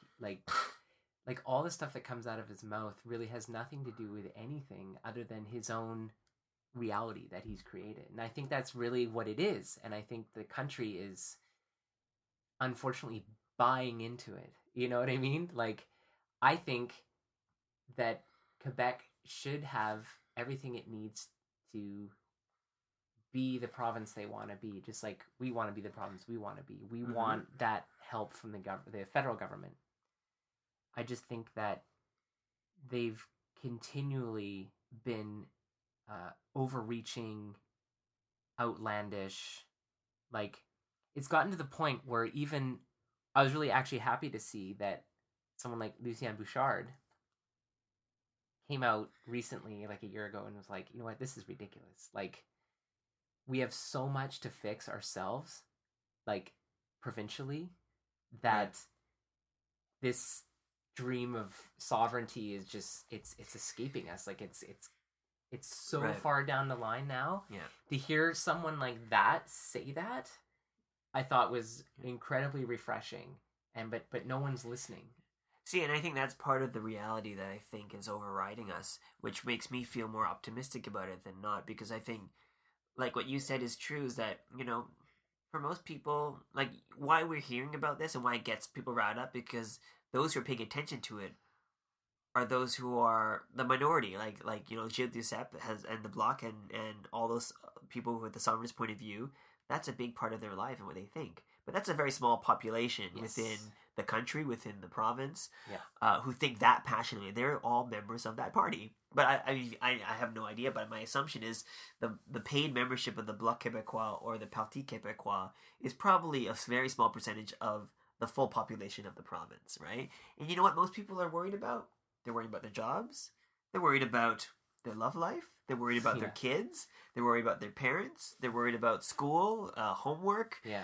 all the stuff that comes out of his mouth really has nothing to do with anything other than his own reality that he's created. And I think that's really what it is. And I think the country is unfortunately buying into it. You know what I mean? Like, I think that Quebec should have everything it needs to be the province they want to be, just like we want to be the province we want to be. We want that help from the federal government. I just think that they've continually been overreaching, outlandish. Like, it's gotten to the point where even I was really actually happy to see that someone like Lucien Bouchard came out recently, like a year ago, and was like, you know what, this is ridiculous. Like, we have so much to fix ourselves, like, provincially, that this dream of sovereignty is just, it's escaping us. Like, it's so far down the line now. Yeah. To hear someone like that say that, I thought was incredibly refreshing. But no one's listening. See, and I think that's part of the reality that I think is overriding us, which makes me feel more optimistic about it than not, because I think, like what you said is true, is that, for most people, like, why we're hearing about this and why it gets people riled up, because those who are paying attention to it are those who are the minority, like Gilles Duceppe and the Bloc and all those people with the sovereignist point of view. That's a big part of their life and what they think. But that's a very small population within the country, within the province, who think that passionately. They're all members of that party. But I have no idea, but my assumption is the paid membership of the Bloc Québécois or the Parti Québécois is probably a very small percentage of the full population of the province, right? And you know what most people are worried about? They're worried about their jobs. They're worried about their love life. They're worried about their kids. They're worried about their parents. They're worried about school, homework. Yeah.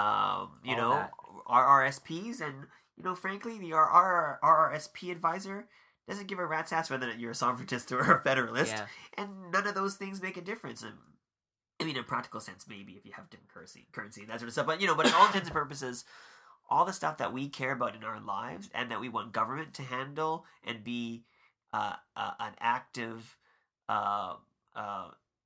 RRSPs, and frankly, the RRSP advisor doesn't give a rat's ass whether you're a sovereigntist or a federalist, and none of those things make a difference. And, I mean, in a practical sense, maybe if you have different currency and that sort of stuff, but but in all intents and purposes, all the stuff that we care about in our lives and that we want government to handle and be an active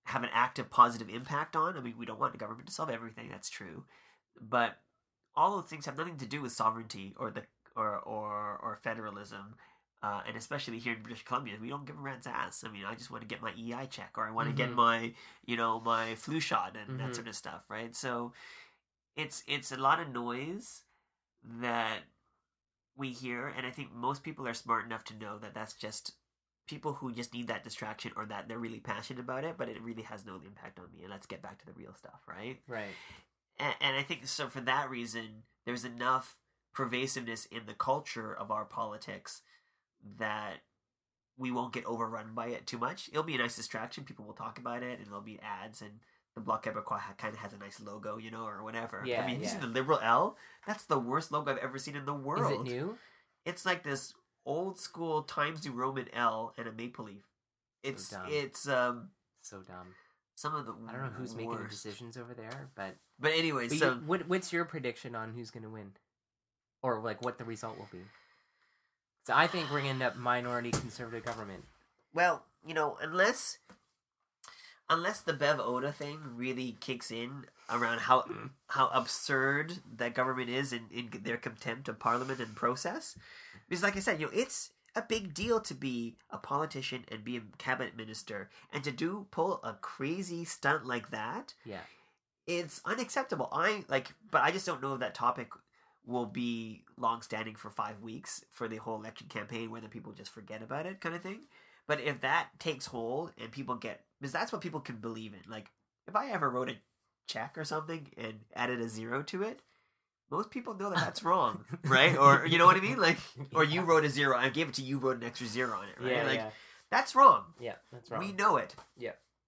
have an active positive impact on. I mean, we don't want the government to solve everything. That's true, but all those things have nothing to do with sovereignty or or federalism. And especially here in British Columbia, we don't give a rat's ass. I mean, I just want to get my EI check, or I want to get my, my flu shot and that sort of stuff, right? So it's a lot of noise that we hear, and I think most people are smart enough to know that that's just people who just need that distraction, or that they're really passionate about it, but it really has no impact on me. And let's get back to the real stuff, right? Right. And I think so for that reason, there's enough pervasiveness in the culture of our politics that we won't get overrun by it too much. It'll be a nice distraction. People will talk about it, and there'll be ads, and the Bloc Québécois kind of has a nice logo, or whatever. Yeah, I mean, you see the Liberal L? That's the worst logo I've ever seen in the world. Is it new? It's like this old school Times New Roman L and a maple leaf. It's dumb. So dumb. Some of the I don't know who's making the worst decisions over there, but anyway, so what's your prediction on who's going to win, or like what the result will be? So I think we're going to end up minority conservative government. Well, unless the Bev Oda thing really kicks in around how absurd that government is in their contempt of Parliament and process, because like I said, it's a big deal to be a politician and be a cabinet minister, and to pull a crazy stunt like that. Yeah, it's unacceptable. But I just don't know if that topic will be long-standing for 5 weeks for the whole election campaign, whether people just forget about it, kind of thing. But if that takes hold and people because that's what people can believe in. Like, if I ever wrote a check or something and added a 0 to it, most people know that that's wrong, right? Or, you know what I mean? Like, or you wrote a 0, I gave it to you, wrote an extra 0 on it, right? Yeah, that's wrong. Yeah, that's wrong. We know it. Yeah.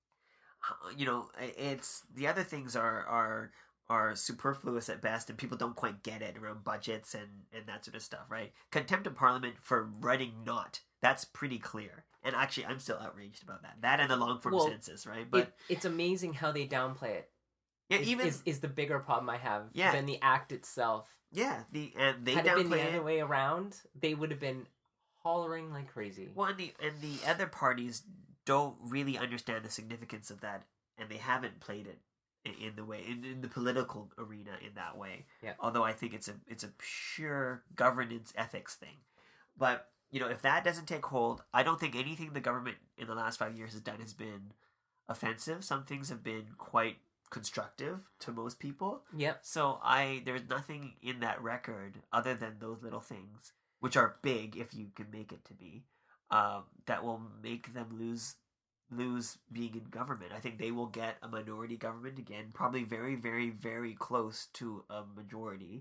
It's the other things are superfluous at best, and people don't quite get it around budgets and that sort of stuff, right? Contempt of Parliament for writing not. That's pretty clear. And actually, I'm still outraged about that. That and the long-form census, right? But it's amazing how they downplay it. Yeah, is the bigger problem I have than the act itself. Yeah, they had downplay it been the other way around, they would have been hollering like crazy. Well, and the other parties don't really understand the significance of that, and they haven't played it in the political arena in that way. Yeah. Although I think it's a pure governance ethics thing. But if that doesn't take hold, I don't think anything the government in the last 5 years has done has been offensive. Some things have been quite constructive to most people. Yep. So there's nothing in that record other than those little things, which are big if you can make it to be, that will make them lose being in government. I think they will get a minority government again, probably very, very, very close to a majority.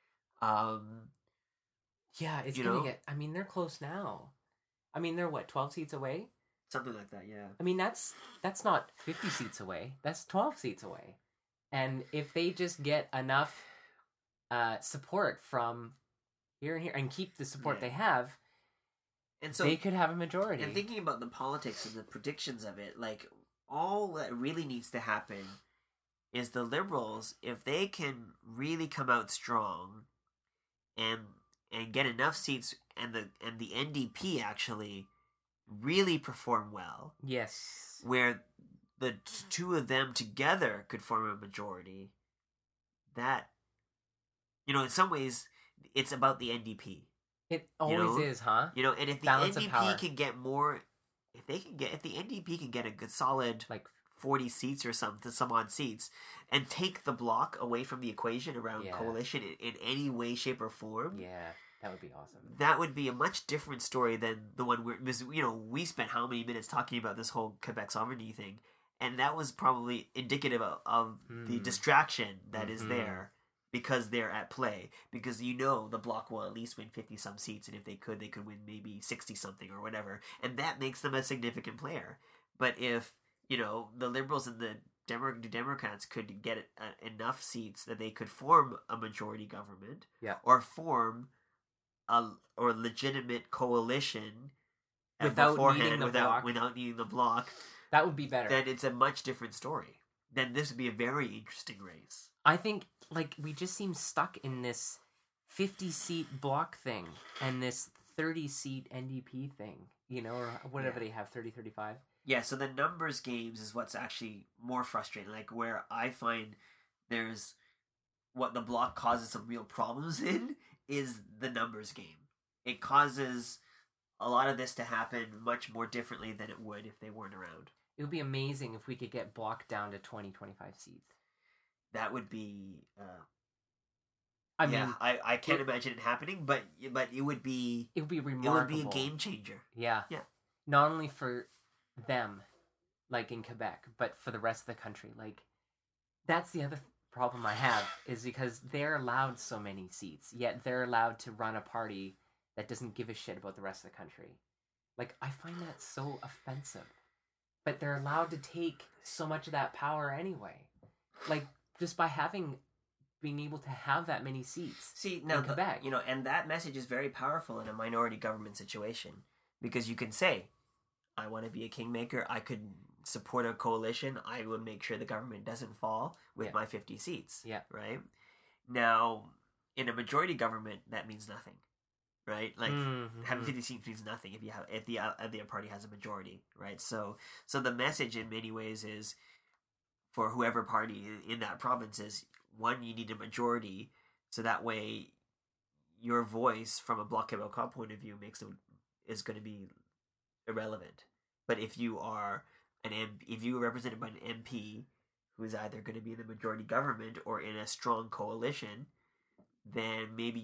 Yeah, it's gonna get. I mean, they're close now. I mean, they're 12 seats away? Something like that, yeah. I mean, that's not 50 seats away. That's 12 seats away. And if they just get enough support from here and here, and keep the support they have, and so they could have a majority. And thinking about the politics and the predictions of it, like, all that really needs to happen is the Liberals, if they can really come out strong and get enough seats, and the NDP actually really perform well. Yes. Where the two of them together could form a majority. That, in some ways, it's about the NDP. It always is, huh? And if the NDP can get more, if the NDP can get a good solid, like, 40 seats or some odd seats, and take the Bloc away from the equation around coalition in any way, shape, or form. Yeah, that would be awesome. That would be a much different story than the one we spent how many minutes talking about this whole Quebec sovereignty thing, and that was probably indicative of the distraction that is there, because they're at play, because the Bloc will at least win 50-some seats, and if they could win maybe 60-something or whatever, and that makes them a significant player. But if the Liberals and the Democrats could get enough seats that they could form a majority government, or form a legitimate coalition without needing the Bloc, that would be better. Then it's a much different story. Then this would be a very interesting race. I think, we just seem stuck in this 50-seat Bloc thing and this 30-seat NDP thing. or whatever Yeah. they have, 30, 35. Yeah, so the numbers games is what's actually more frustrating. Like where I find there's what the block causes some real problems in is the numbers game. It causes a lot of this to happen much more differently than it would if they weren't around. It would be amazing if we could get block down to 20, 25 seats. That would be I mean, I can't imagine it happening, but it would be it would be it would remarkable. be a game changer. Yeah. Yeah. Not only for them, like in Quebec, but for the rest of the country. Like, that's the other problem I have, is because they're allowed so many seats, yet they're allowed to run a party that doesn't give a shit about the rest of the country. Like, I find that so offensive. But they're allowed to take so much of that power anyway. Like, just by being able to have that many seats. See, now in Quebec. And that message is very powerful in a minority government situation, because you can say, I want to be a kingmaker, I could support a coalition, I would make sure the government doesn't fall with my 50 seats. Yeah. Right? Now, in a majority government, that means nothing. Right? Like, having 50 seats means nothing if the other party has a majority, right? So the message in many ways is, for whoever party in that province, is, one, you need a majority, so that way your voice from a Bloc Québécois point of view is going to be irrelevant. But if you are if you are represented by an MP who is either going to be in the majority government or in a strong coalition, then maybe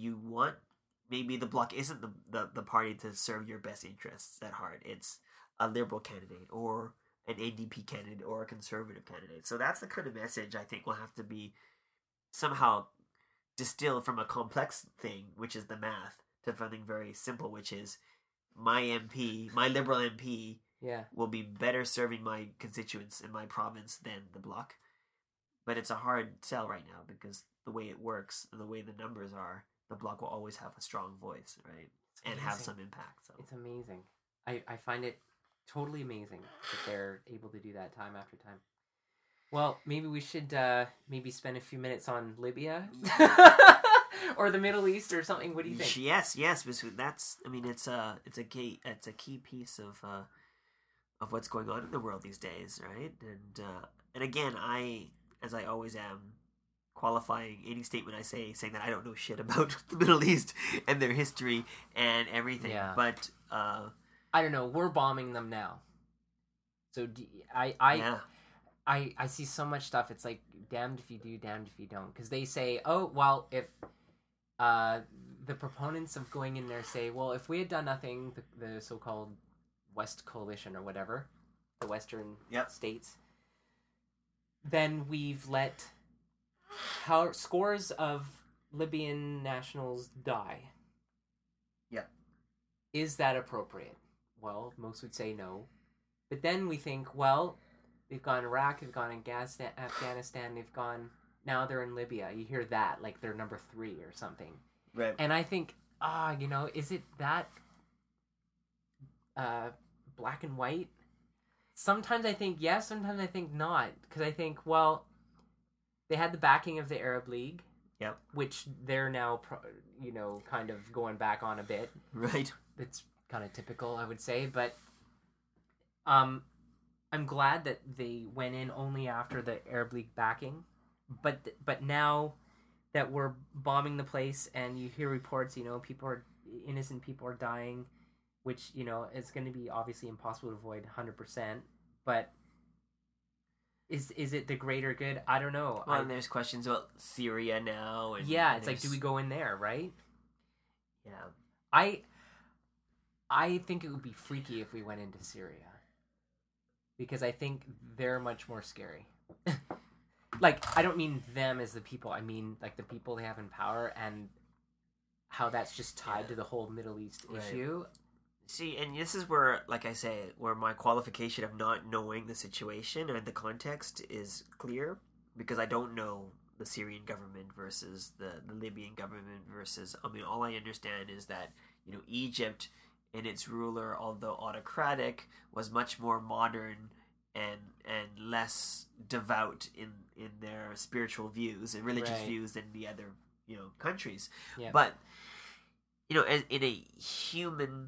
the Bloc isn't the party to serve your best interests at heart. It's a Liberal candidate or an NDP candidate or a Conservative candidate. So that's the kind of message I think will have to be somehow distilled from a complex thing, which is the math, to something very simple, which is my Liberal MP will be better serving my constituents in my province than the Bloc. But it's a hard sell right now, because the way it works and the way the numbers are, the Bloc will always have a strong voice, right? And have some impact. So It's amazing. I find it totally amazing that they're able to do that time after time. Well, maybe we should maybe spend a few minutes on Libya or the Middle East or something. What do you think? Yes. Because that's. I mean, it's a key piece of what's going on in the world these days, right? And again, as I always am, qualifying any statement I say, saying that I don't know shit about the Middle East and their history and everything. Yeah. But I don't know. We're bombing them now. So I see so much stuff. It's like, damned if you do, damned if you don't. Because they say, oh, well, if the proponents of going in there say, well, if we had done nothing, the so-called West Coalition or whatever, the Western states, then we've let scores of Libyan nationals die. Yep. Is that appropriate? Well, most would say no. But then we think, well, they've gone Iraq, they've gone Afghanistan, now they're in Libya. You hear that, like they're number 3 or something. Right. And I think, is it that black and white? Sometimes I think yes, sometimes I think not. Because I think, well, they had the backing of the Arab League. Yep. Which they're now, kind of going back on a bit. Right. It's kind of typical, I would say. But I'm glad that they went in only after the Arab League backing. But now that we're bombing the place and you hear reports, innocent people are dying, which, it's going to be obviously impossible to avoid 100%. But is it the greater good? I don't know. Well, and there's questions about Syria now. And it's like, do we go in there, right? Yeah. I think it would be freaky if we went into Syria. Because I think they're much more scary. Like, I don't mean them as the people. I mean, like, the people they have in power and how that's just tied to the whole Middle East issue. See, and this is where, like I say, where my qualification of not knowing the situation and the context is clear, because I don't know the Syrian government versus the Libyan government versus, all I understand is that, Egypt and its ruler, although autocratic, was much more modern and less devout in their spiritual views and religious views than the other, countries. Yeah. But, in a human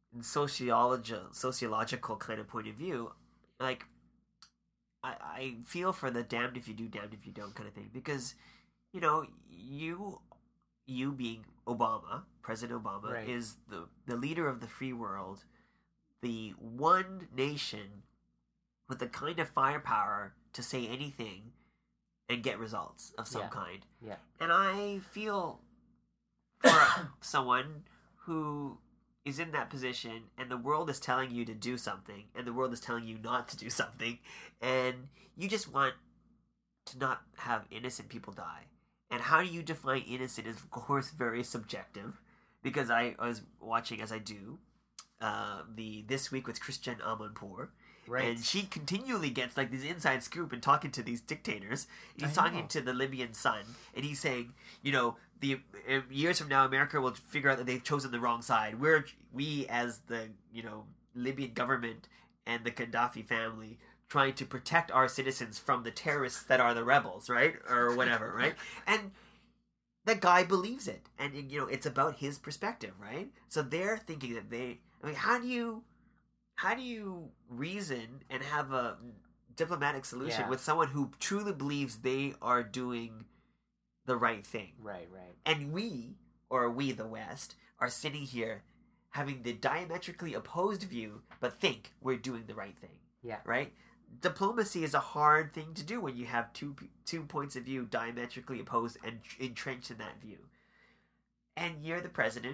sociological kind of point of view, like I feel for the damned if you do, damned if you don't kind of thing, because you know you being Obama, President Obama, Right. is the leader of the free world, the one nation with the kind of firepower to say anything and get results of some Yeah. kind. Yeah. And I feel for someone who is in that position and the world is telling you to do something and the world is telling you not to do something, and you just want to not have innocent people die. And how do you define innocent is of course very subjective, because I was watching, as I do, the This Week with Christian Amanpour, Right. and she continually gets like this inside scoop and talking to these dictators. He's I talking know. to the Libyan son, and he's saying, you know, the years from now, America will figure out that they've chosen the wrong side. We as the, you know, Libyan government and the Gaddafi family trying to protect our citizens from the terrorists that are the rebels, right, or whatever, right? And that guy believes it, and you know, it's about his perspective, right? So they're thinking that I mean, how do you reason and have a diplomatic solution Yeah. with someone who truly believes they are doing the right thing? Right. Right. And we the West, are sitting here having the diametrically opposed view, but think we're doing the right thing. Yeah. Right? Diplomacy is a hard thing to do when you have two points of view diametrically opposed and entrenched in that view. And you're the president,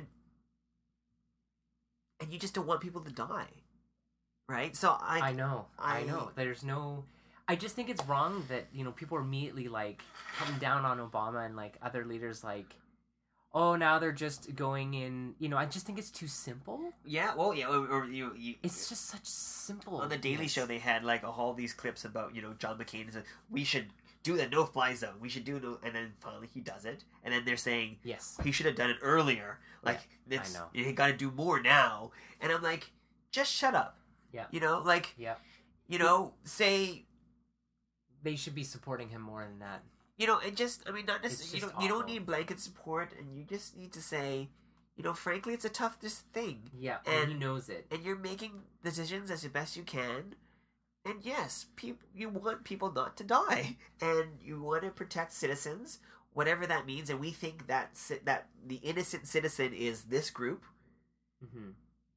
and you just don't want people to die. Right? So I know. There's no. I just think it's wrong that, you know, people are immediately like coming down on Obama and like other leaders, like, oh, now they're just going in. You know, I just think it's too simple. Yeah, well, yeah, or you It's just such simple. on the Daily Show they had like all these clips about, you know, John McCain said we should do the no-fly zone. We should do no, and then finally he does it, and then they're saying Yes. he should have done it earlier. Like Yeah, it's I know. you got to do more now, and I'm like, just shut up. Yeah. You know, like Yeah. you know, say. They should be supporting him more than that. You know, it just, I mean, not It's necessarily, just you don't awful. need blanket support, and you just need to say, you know, frankly, it's a tough thing. Yeah, and he And- knows it. And you're making decisions as best you can. And yes, you want people not to die. And you want to protect citizens, whatever that means. And we think that the innocent citizen is this group. Hmm.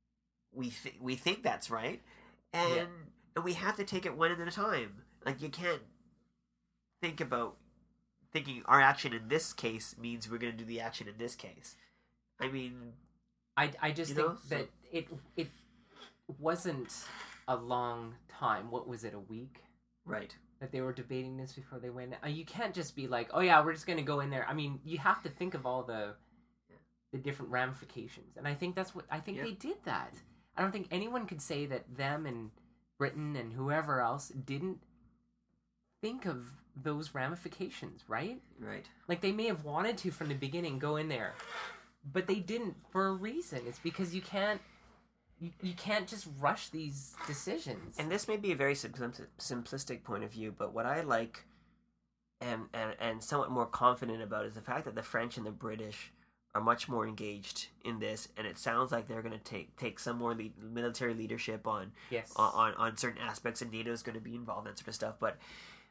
We think that's right. And we have to take it one at a time. Like, you can't think about thinking our action in this case means we're going to do the action in this case. I mean, I just You think know, so- that it wasn't a long time. What was it, a week? right. That they were debating this before they went. You can't just be like, oh yeah, we're just going to go in there. I mean, you have to think of all the different ramifications. And I think that's what, I think Yeah. they did that. I don't think anyone could say that them and Britain and whoever else didn't think of those ramifications, right? Right. Like, they may have wanted to from the beginning go in there, but they didn't for a reason. It's because you can't just rush these decisions. And this may be a very simplistic point of view, but what I like and somewhat more confident about is the fact that the French and the British are much more engaged in this, and it sounds like they're going to take some more military leadership on yes. certain aspects, and NATO is going to be involved in that sort of stuff. But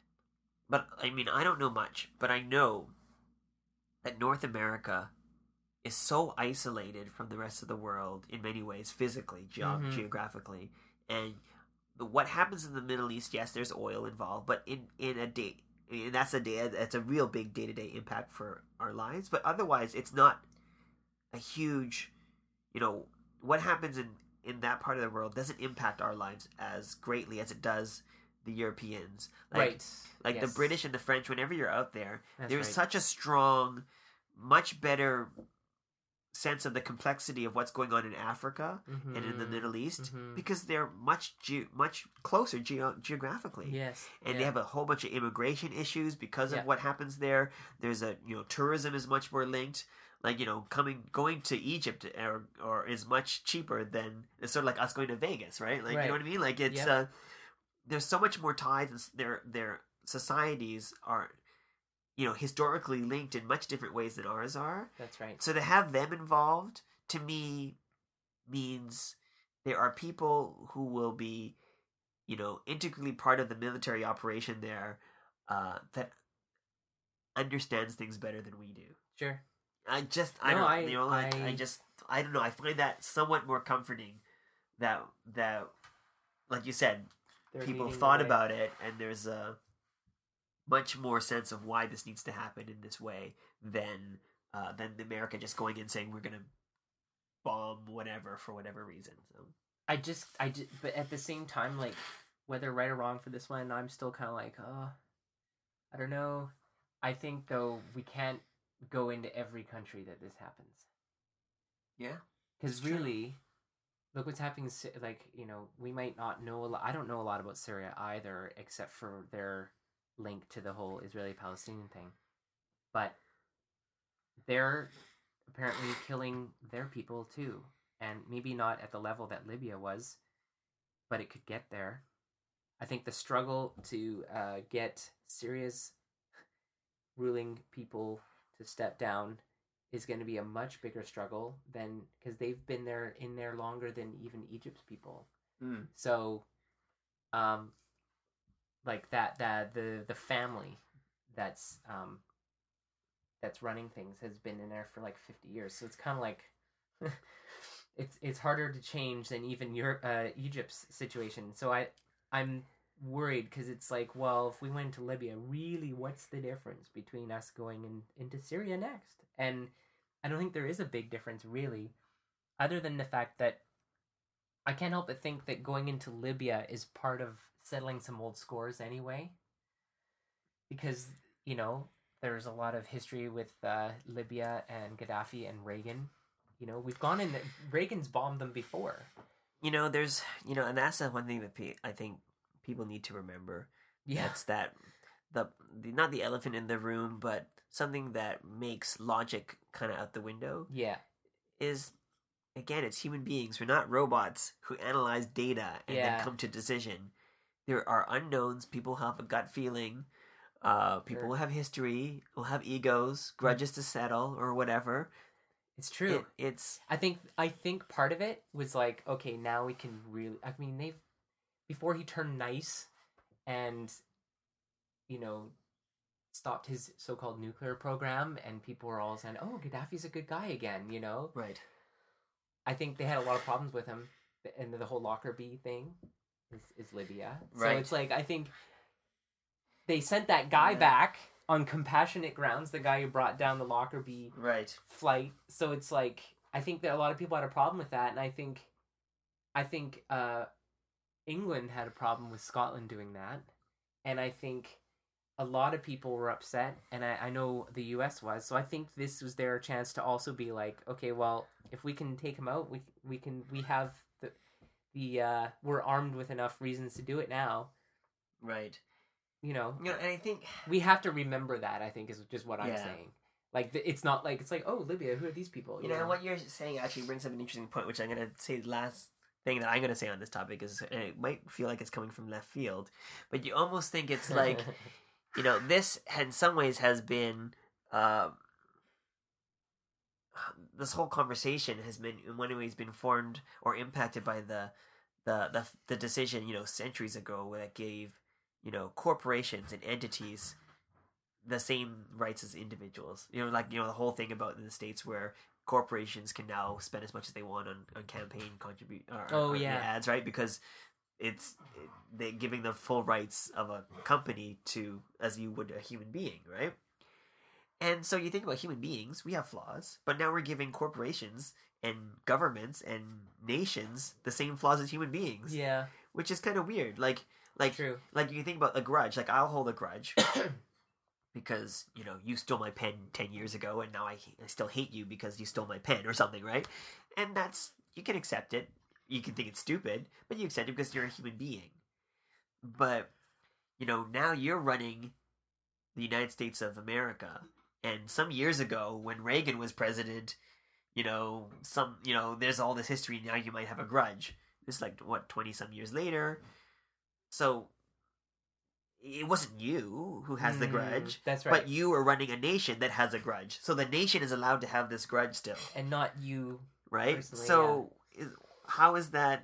I mean, I don't know much, but I know that North America is so isolated from the rest of the world in many ways, physically, Mhm. geographically, and what happens in the Middle East, yes, there's oil involved, but in a day, I mean, that's a real big day-to-day impact for our lives. But otherwise, it's not a huge, you know, what happens in that part of the world doesn't impact our lives as greatly as it does the Europeans. Right. Like the Yes. British and the French, whenever you're out there, That's there's right. such a strong, much better sense of the complexity of what's going on in Africa and in the Mhm. Middle East, Mhm. because they're much closer geographically. Yes. And yeah. they have a whole bunch of immigration issues because Yeah. of what happens there. There's tourism is much more linked. Like, going to Egypt or is much cheaper than, it's sort of like us going to Vegas, right? Like, Right. you know what I mean? Like, it's Yep. there's so much more ties, and their societies are, historically linked in much different ways than ours are. That's right. So to have them involved, to me, means there are people who will be, integrally part of the military operation there, that understands things better than we do. Sure. I don't know. I find that somewhat more comforting that like you said, They're people leading the thought way. about it, and there's a much more sense of why this needs to happen in this way than America just going in saying we're gonna bomb whatever for whatever reason. So I just, but at the same time, like, whether right or wrong for this one, I'm still kind of like, oh, I don't know. I think, though, we can't go into every country that this happens. yeah, Because really, look what's happening, like, we might not know a lot. I don't know a lot about Syria either, except for their link to the whole Israeli-Palestinian thing. But they're apparently killing their people, too. And maybe not at the level that Libya was, but it could get there. I think the struggle to get Syria's ruling people to step down is going to be a much bigger struggle than, because they've been in there longer than even Egypt's people. So, like the family that's running things has been in there for like 50 years. So it's kind of like it's harder to change than even Egypt's situation. So I'm worried, because it's like, well, if we went to Libya, really, what's the difference between us going into Syria next? And I don't think there is a big difference, really, other than the fact that I can't help but think that going into Libya is part of settling some old scores anyway. Because, there's a lot of history with Libya and Gaddafi and Reagan. We've gone in there. Reagan's bombed them before. there's and that's the one thing that I think people need to remember. Yeah. That's that not the elephant in the room, but something that makes logic kind of out the window. Yeah. Is, again, it's human beings. We're not robots who analyze data and then come to decision. There are unknowns. People have a gut feeling. People will have history, will have egos, grudges to settle, or whatever. It's true. I think part of it was like, okay, now we can really. I mean, before he turned nice, and stopped his so-called nuclear program, and people were all saying, "Oh, Gaddafi's a good guy again," Right. I think they had a lot of problems with him, and the whole Lockerbie thing is Libya. Right. So it's like, I think they sent that guy back on compassionate grounds, the guy who brought down the Lockerbie flight. So it's like, I think that a lot of people had a problem with that, and I think England had a problem with Scotland doing that, and I think a lot of people were upset, and I know the US was. So I think this was their chance to also be like, okay, well, if we can take him out, we have we're armed with enough reasons to do it now. Right. And I think we have to remember that, I think, is just what I'm Yeah. saying. Like, it's not like, it's like, oh, Libya, who are these people? what you're saying actually brings up an interesting point, which I'm going to say the last thing that I'm going to say on this topic is, and it might feel like it's coming from left field, but you almost think it's like, this in some ways has been, this whole conversation has been in many ways been formed or impacted by the decision, centuries ago that gave, corporations and entities the same rights as individuals. The whole thing about in the States where corporations can now spend as much as they want on campaign ads, right? Because they're giving the full rights of a company to, as you would a human being, right? And so you think about human beings, we have flaws, but now we're giving corporations and governments and nations the same flaws as human beings. Yeah. Which is kind of weird. Like True. Like you think about a grudge. Like, I'll hold a grudge because, you stole my pen 10 years ago, and now I still hate you because you stole my pen or something, right? And you can accept it. You can think it's stupid, but you accept it because you're a human being. But, now you're running the United States of America. And some years ago, when Reagan was president, there's all this history. Now you might have a grudge. This is 20-some years later. So it wasn't you who has the grudge. That's right. But you are running a nation that has a grudge. So the nation is allowed to have this grudge still. And not you. Right? Personally, So how is that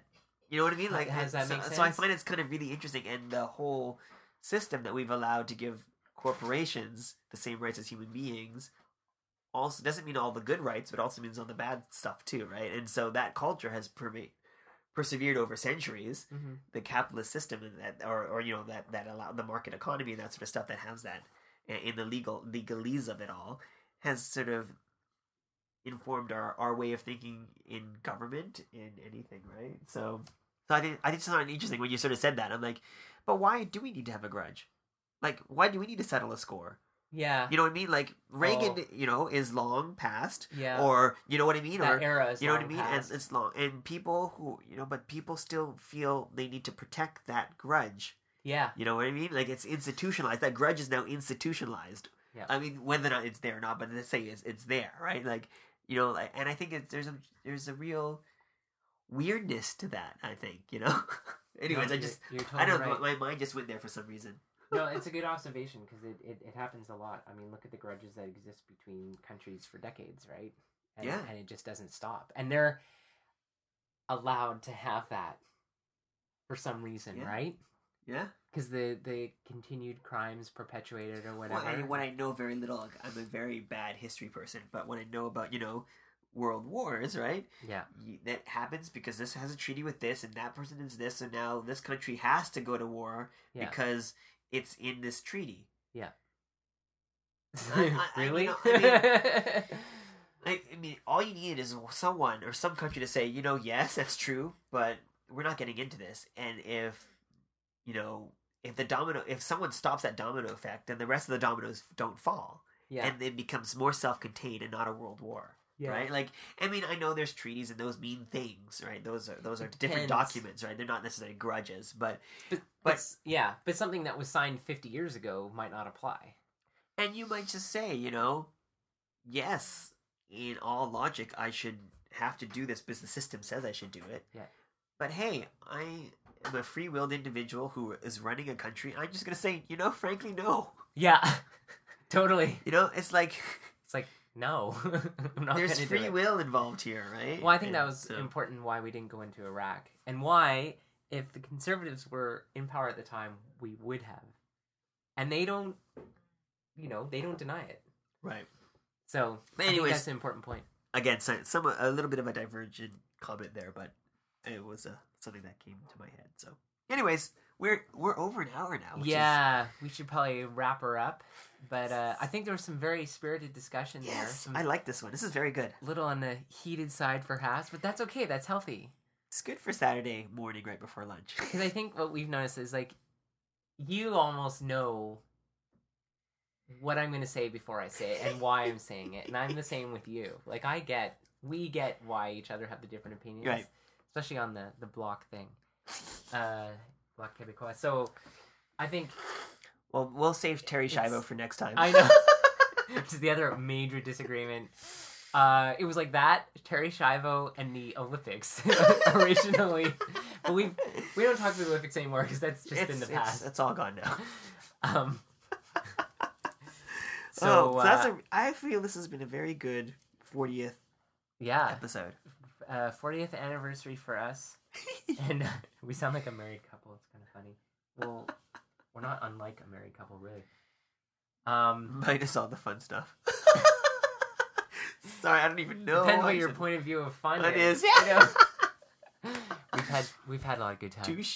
You know what I mean? Like, How does that so, make so I sense? find it's kind of really interesting, and the whole system that we've allowed to give corporations the same rights as human beings also doesn't mean all the good rights, but also means all the bad stuff too, right? And so that culture has persevered over centuries. Mhm. The capitalist system and that, or you know that allow the market economy and that sort of stuff that has that in the legalese of it all has sort of informed our way of thinking in government in anything, right? So I think it's not interesting when you sort of said that. I'm like, but why do we need to have a grudge? Like, why do we need to settle a score? Yeah. You know what I mean? Like Reagan, Oh. you know, is long past, Yeah. or you know what I mean, that or era is you know what I long mean, past. and it's long, and people who but people still feel they need to protect that grudge. Yeah. You know what I mean? Like it's institutionalized. That grudge is now institutionalized. Yeah. I mean, whether or not it's there or not, but let's say it's there, right? Like, you know, like, and I think there's a real weirdness to that. I think, you know. Anyways, No, I just you're I totally don't know. right. My mind just went there for some reason. No, it's a good observation because it happens a lot. I mean, look at the grudges that exist between countries for decades, right? And, Yeah. And it just doesn't stop. And they're allowed to have that for some reason, Yeah. right? Yeah. Because the continued crimes perpetuated or whatever. Well, when I know very little, like, I'm a very bad history person. But when I know about world wars, right? Yeah. That happens because this has a treaty with this, and that person is this, and now this country has to go to war Yeah. because it's in this treaty. Yeah. I- Really? I mean, all you need is someone or some country to say, yes, that's true, but we're not getting into this. And if if someone stops that domino effect, then the rest of the dominoes don't fall, yeah. and it becomes more self-contained and not a world war. Yeah. Right? Like, I mean, I know there's treaties and those mean things, right? Those are different depends. documents, right? They're not necessarily grudges, but But something that was signed 50 years ago might not apply. and you might just say, yes, in all logic, I should have to do this because the system says I should do it. Yeah. But hey, I am a free-willed individual who is running a country. I'm just gonna say, frankly, no. Yeah. Totally. It's like It's like, no. I'm not there's gonna do free it. will involved here, right? Well, I think And that was so- important why we didn't go into Iraq. And why, if the conservatives were in power at the time, we would have. And they don't, they don't deny it. right. So, But I think anyways- that's an important point. Again, a little bit of a divergent comment there, but it was something that came to my head. So, anyways, we're over an hour now. Which Yeah, we should probably wrap her up. But I think there was some very spirited discussion is, there. yes, Some I like this one. This is very good. little on the heated side perhaps, but that's okay. That's healthy. It's good for Saturday morning right before lunch. Because I think what we've noticed is, like, you almost know what I'm going to say before I say it and why I'm saying it. And I'm the same with you. Like, we get why each other have the different opinions. Right. Especially on the block thing. Bloc Québécois. So, I think, Well, we'll save Terry It's- Schiavo for next time. I know. Which is the other major disagreement. It was like that, Terry Schiavo, and the Olympics originally. But we don't talk about the Olympics anymore because that's just in the past. It's all gone now. Um, So, so I feel this has been a very good 40th yeah, episode. 40th anniversary for us, and we sound like a married couple. It's kind of funny. Well, we're not unlike a married couple, really. Minus all the fun stuff. Sorry, I don't even know. Depends I what your should- point of view of fun It is. is, yeah. You know? we've had a lot of good times. Touche.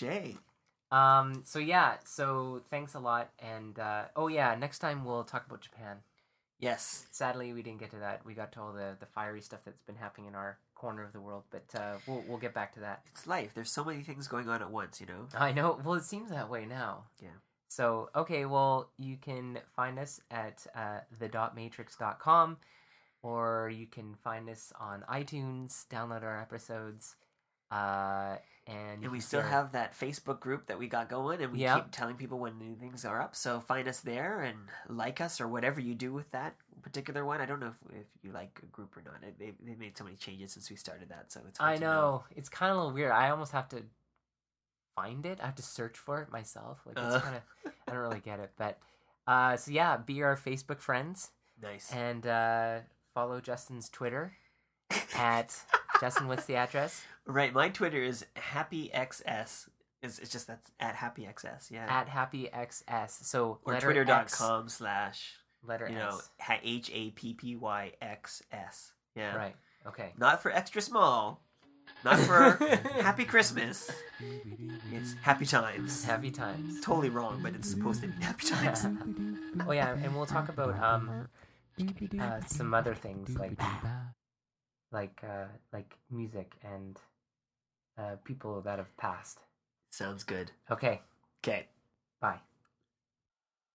So thanks a lot, and next time we'll talk about Japan. Yes. Sadly, we didn't get to that. We got to all the fiery stuff that's been happening in our corner of the world, but we'll get back to that. It's life. There's so many things going on at once, I know. Well, it seems that way now. Yeah. So, okay, well, you can find us at the.matrix.com, or you can find us on iTunes, download our episodes, and And we still have that Facebook group that we got going, and we Yep. keep telling people when new things are up. So find us there and like us or whatever you do with that particular one. I don't know if you like a group or not. They made so many changes since we started that, so it's hard I to know. It's kind of a little weird. I almost have to find it. I have to search for it myself. Like, it's kind of, I don't really get it. But, so yeah, be our Facebook friends Nice. and follow Justin's Twitter at Justin, what's the address? Right, my Twitter is happyxs. It's just that's at happyxs. Yeah. At happyxs. So or letter twitter.com/ letter you know S. HAPPYXS. Yeah. Right. Okay. Not for extra small. Not for Happy Christmas. It's Happy Times. Happy times. Totally wrong, but it's supposed to be Happy Times. Oh yeah, and we'll talk about some other things like music and people that have passed. Sounds good. Okay. Okay. Bye.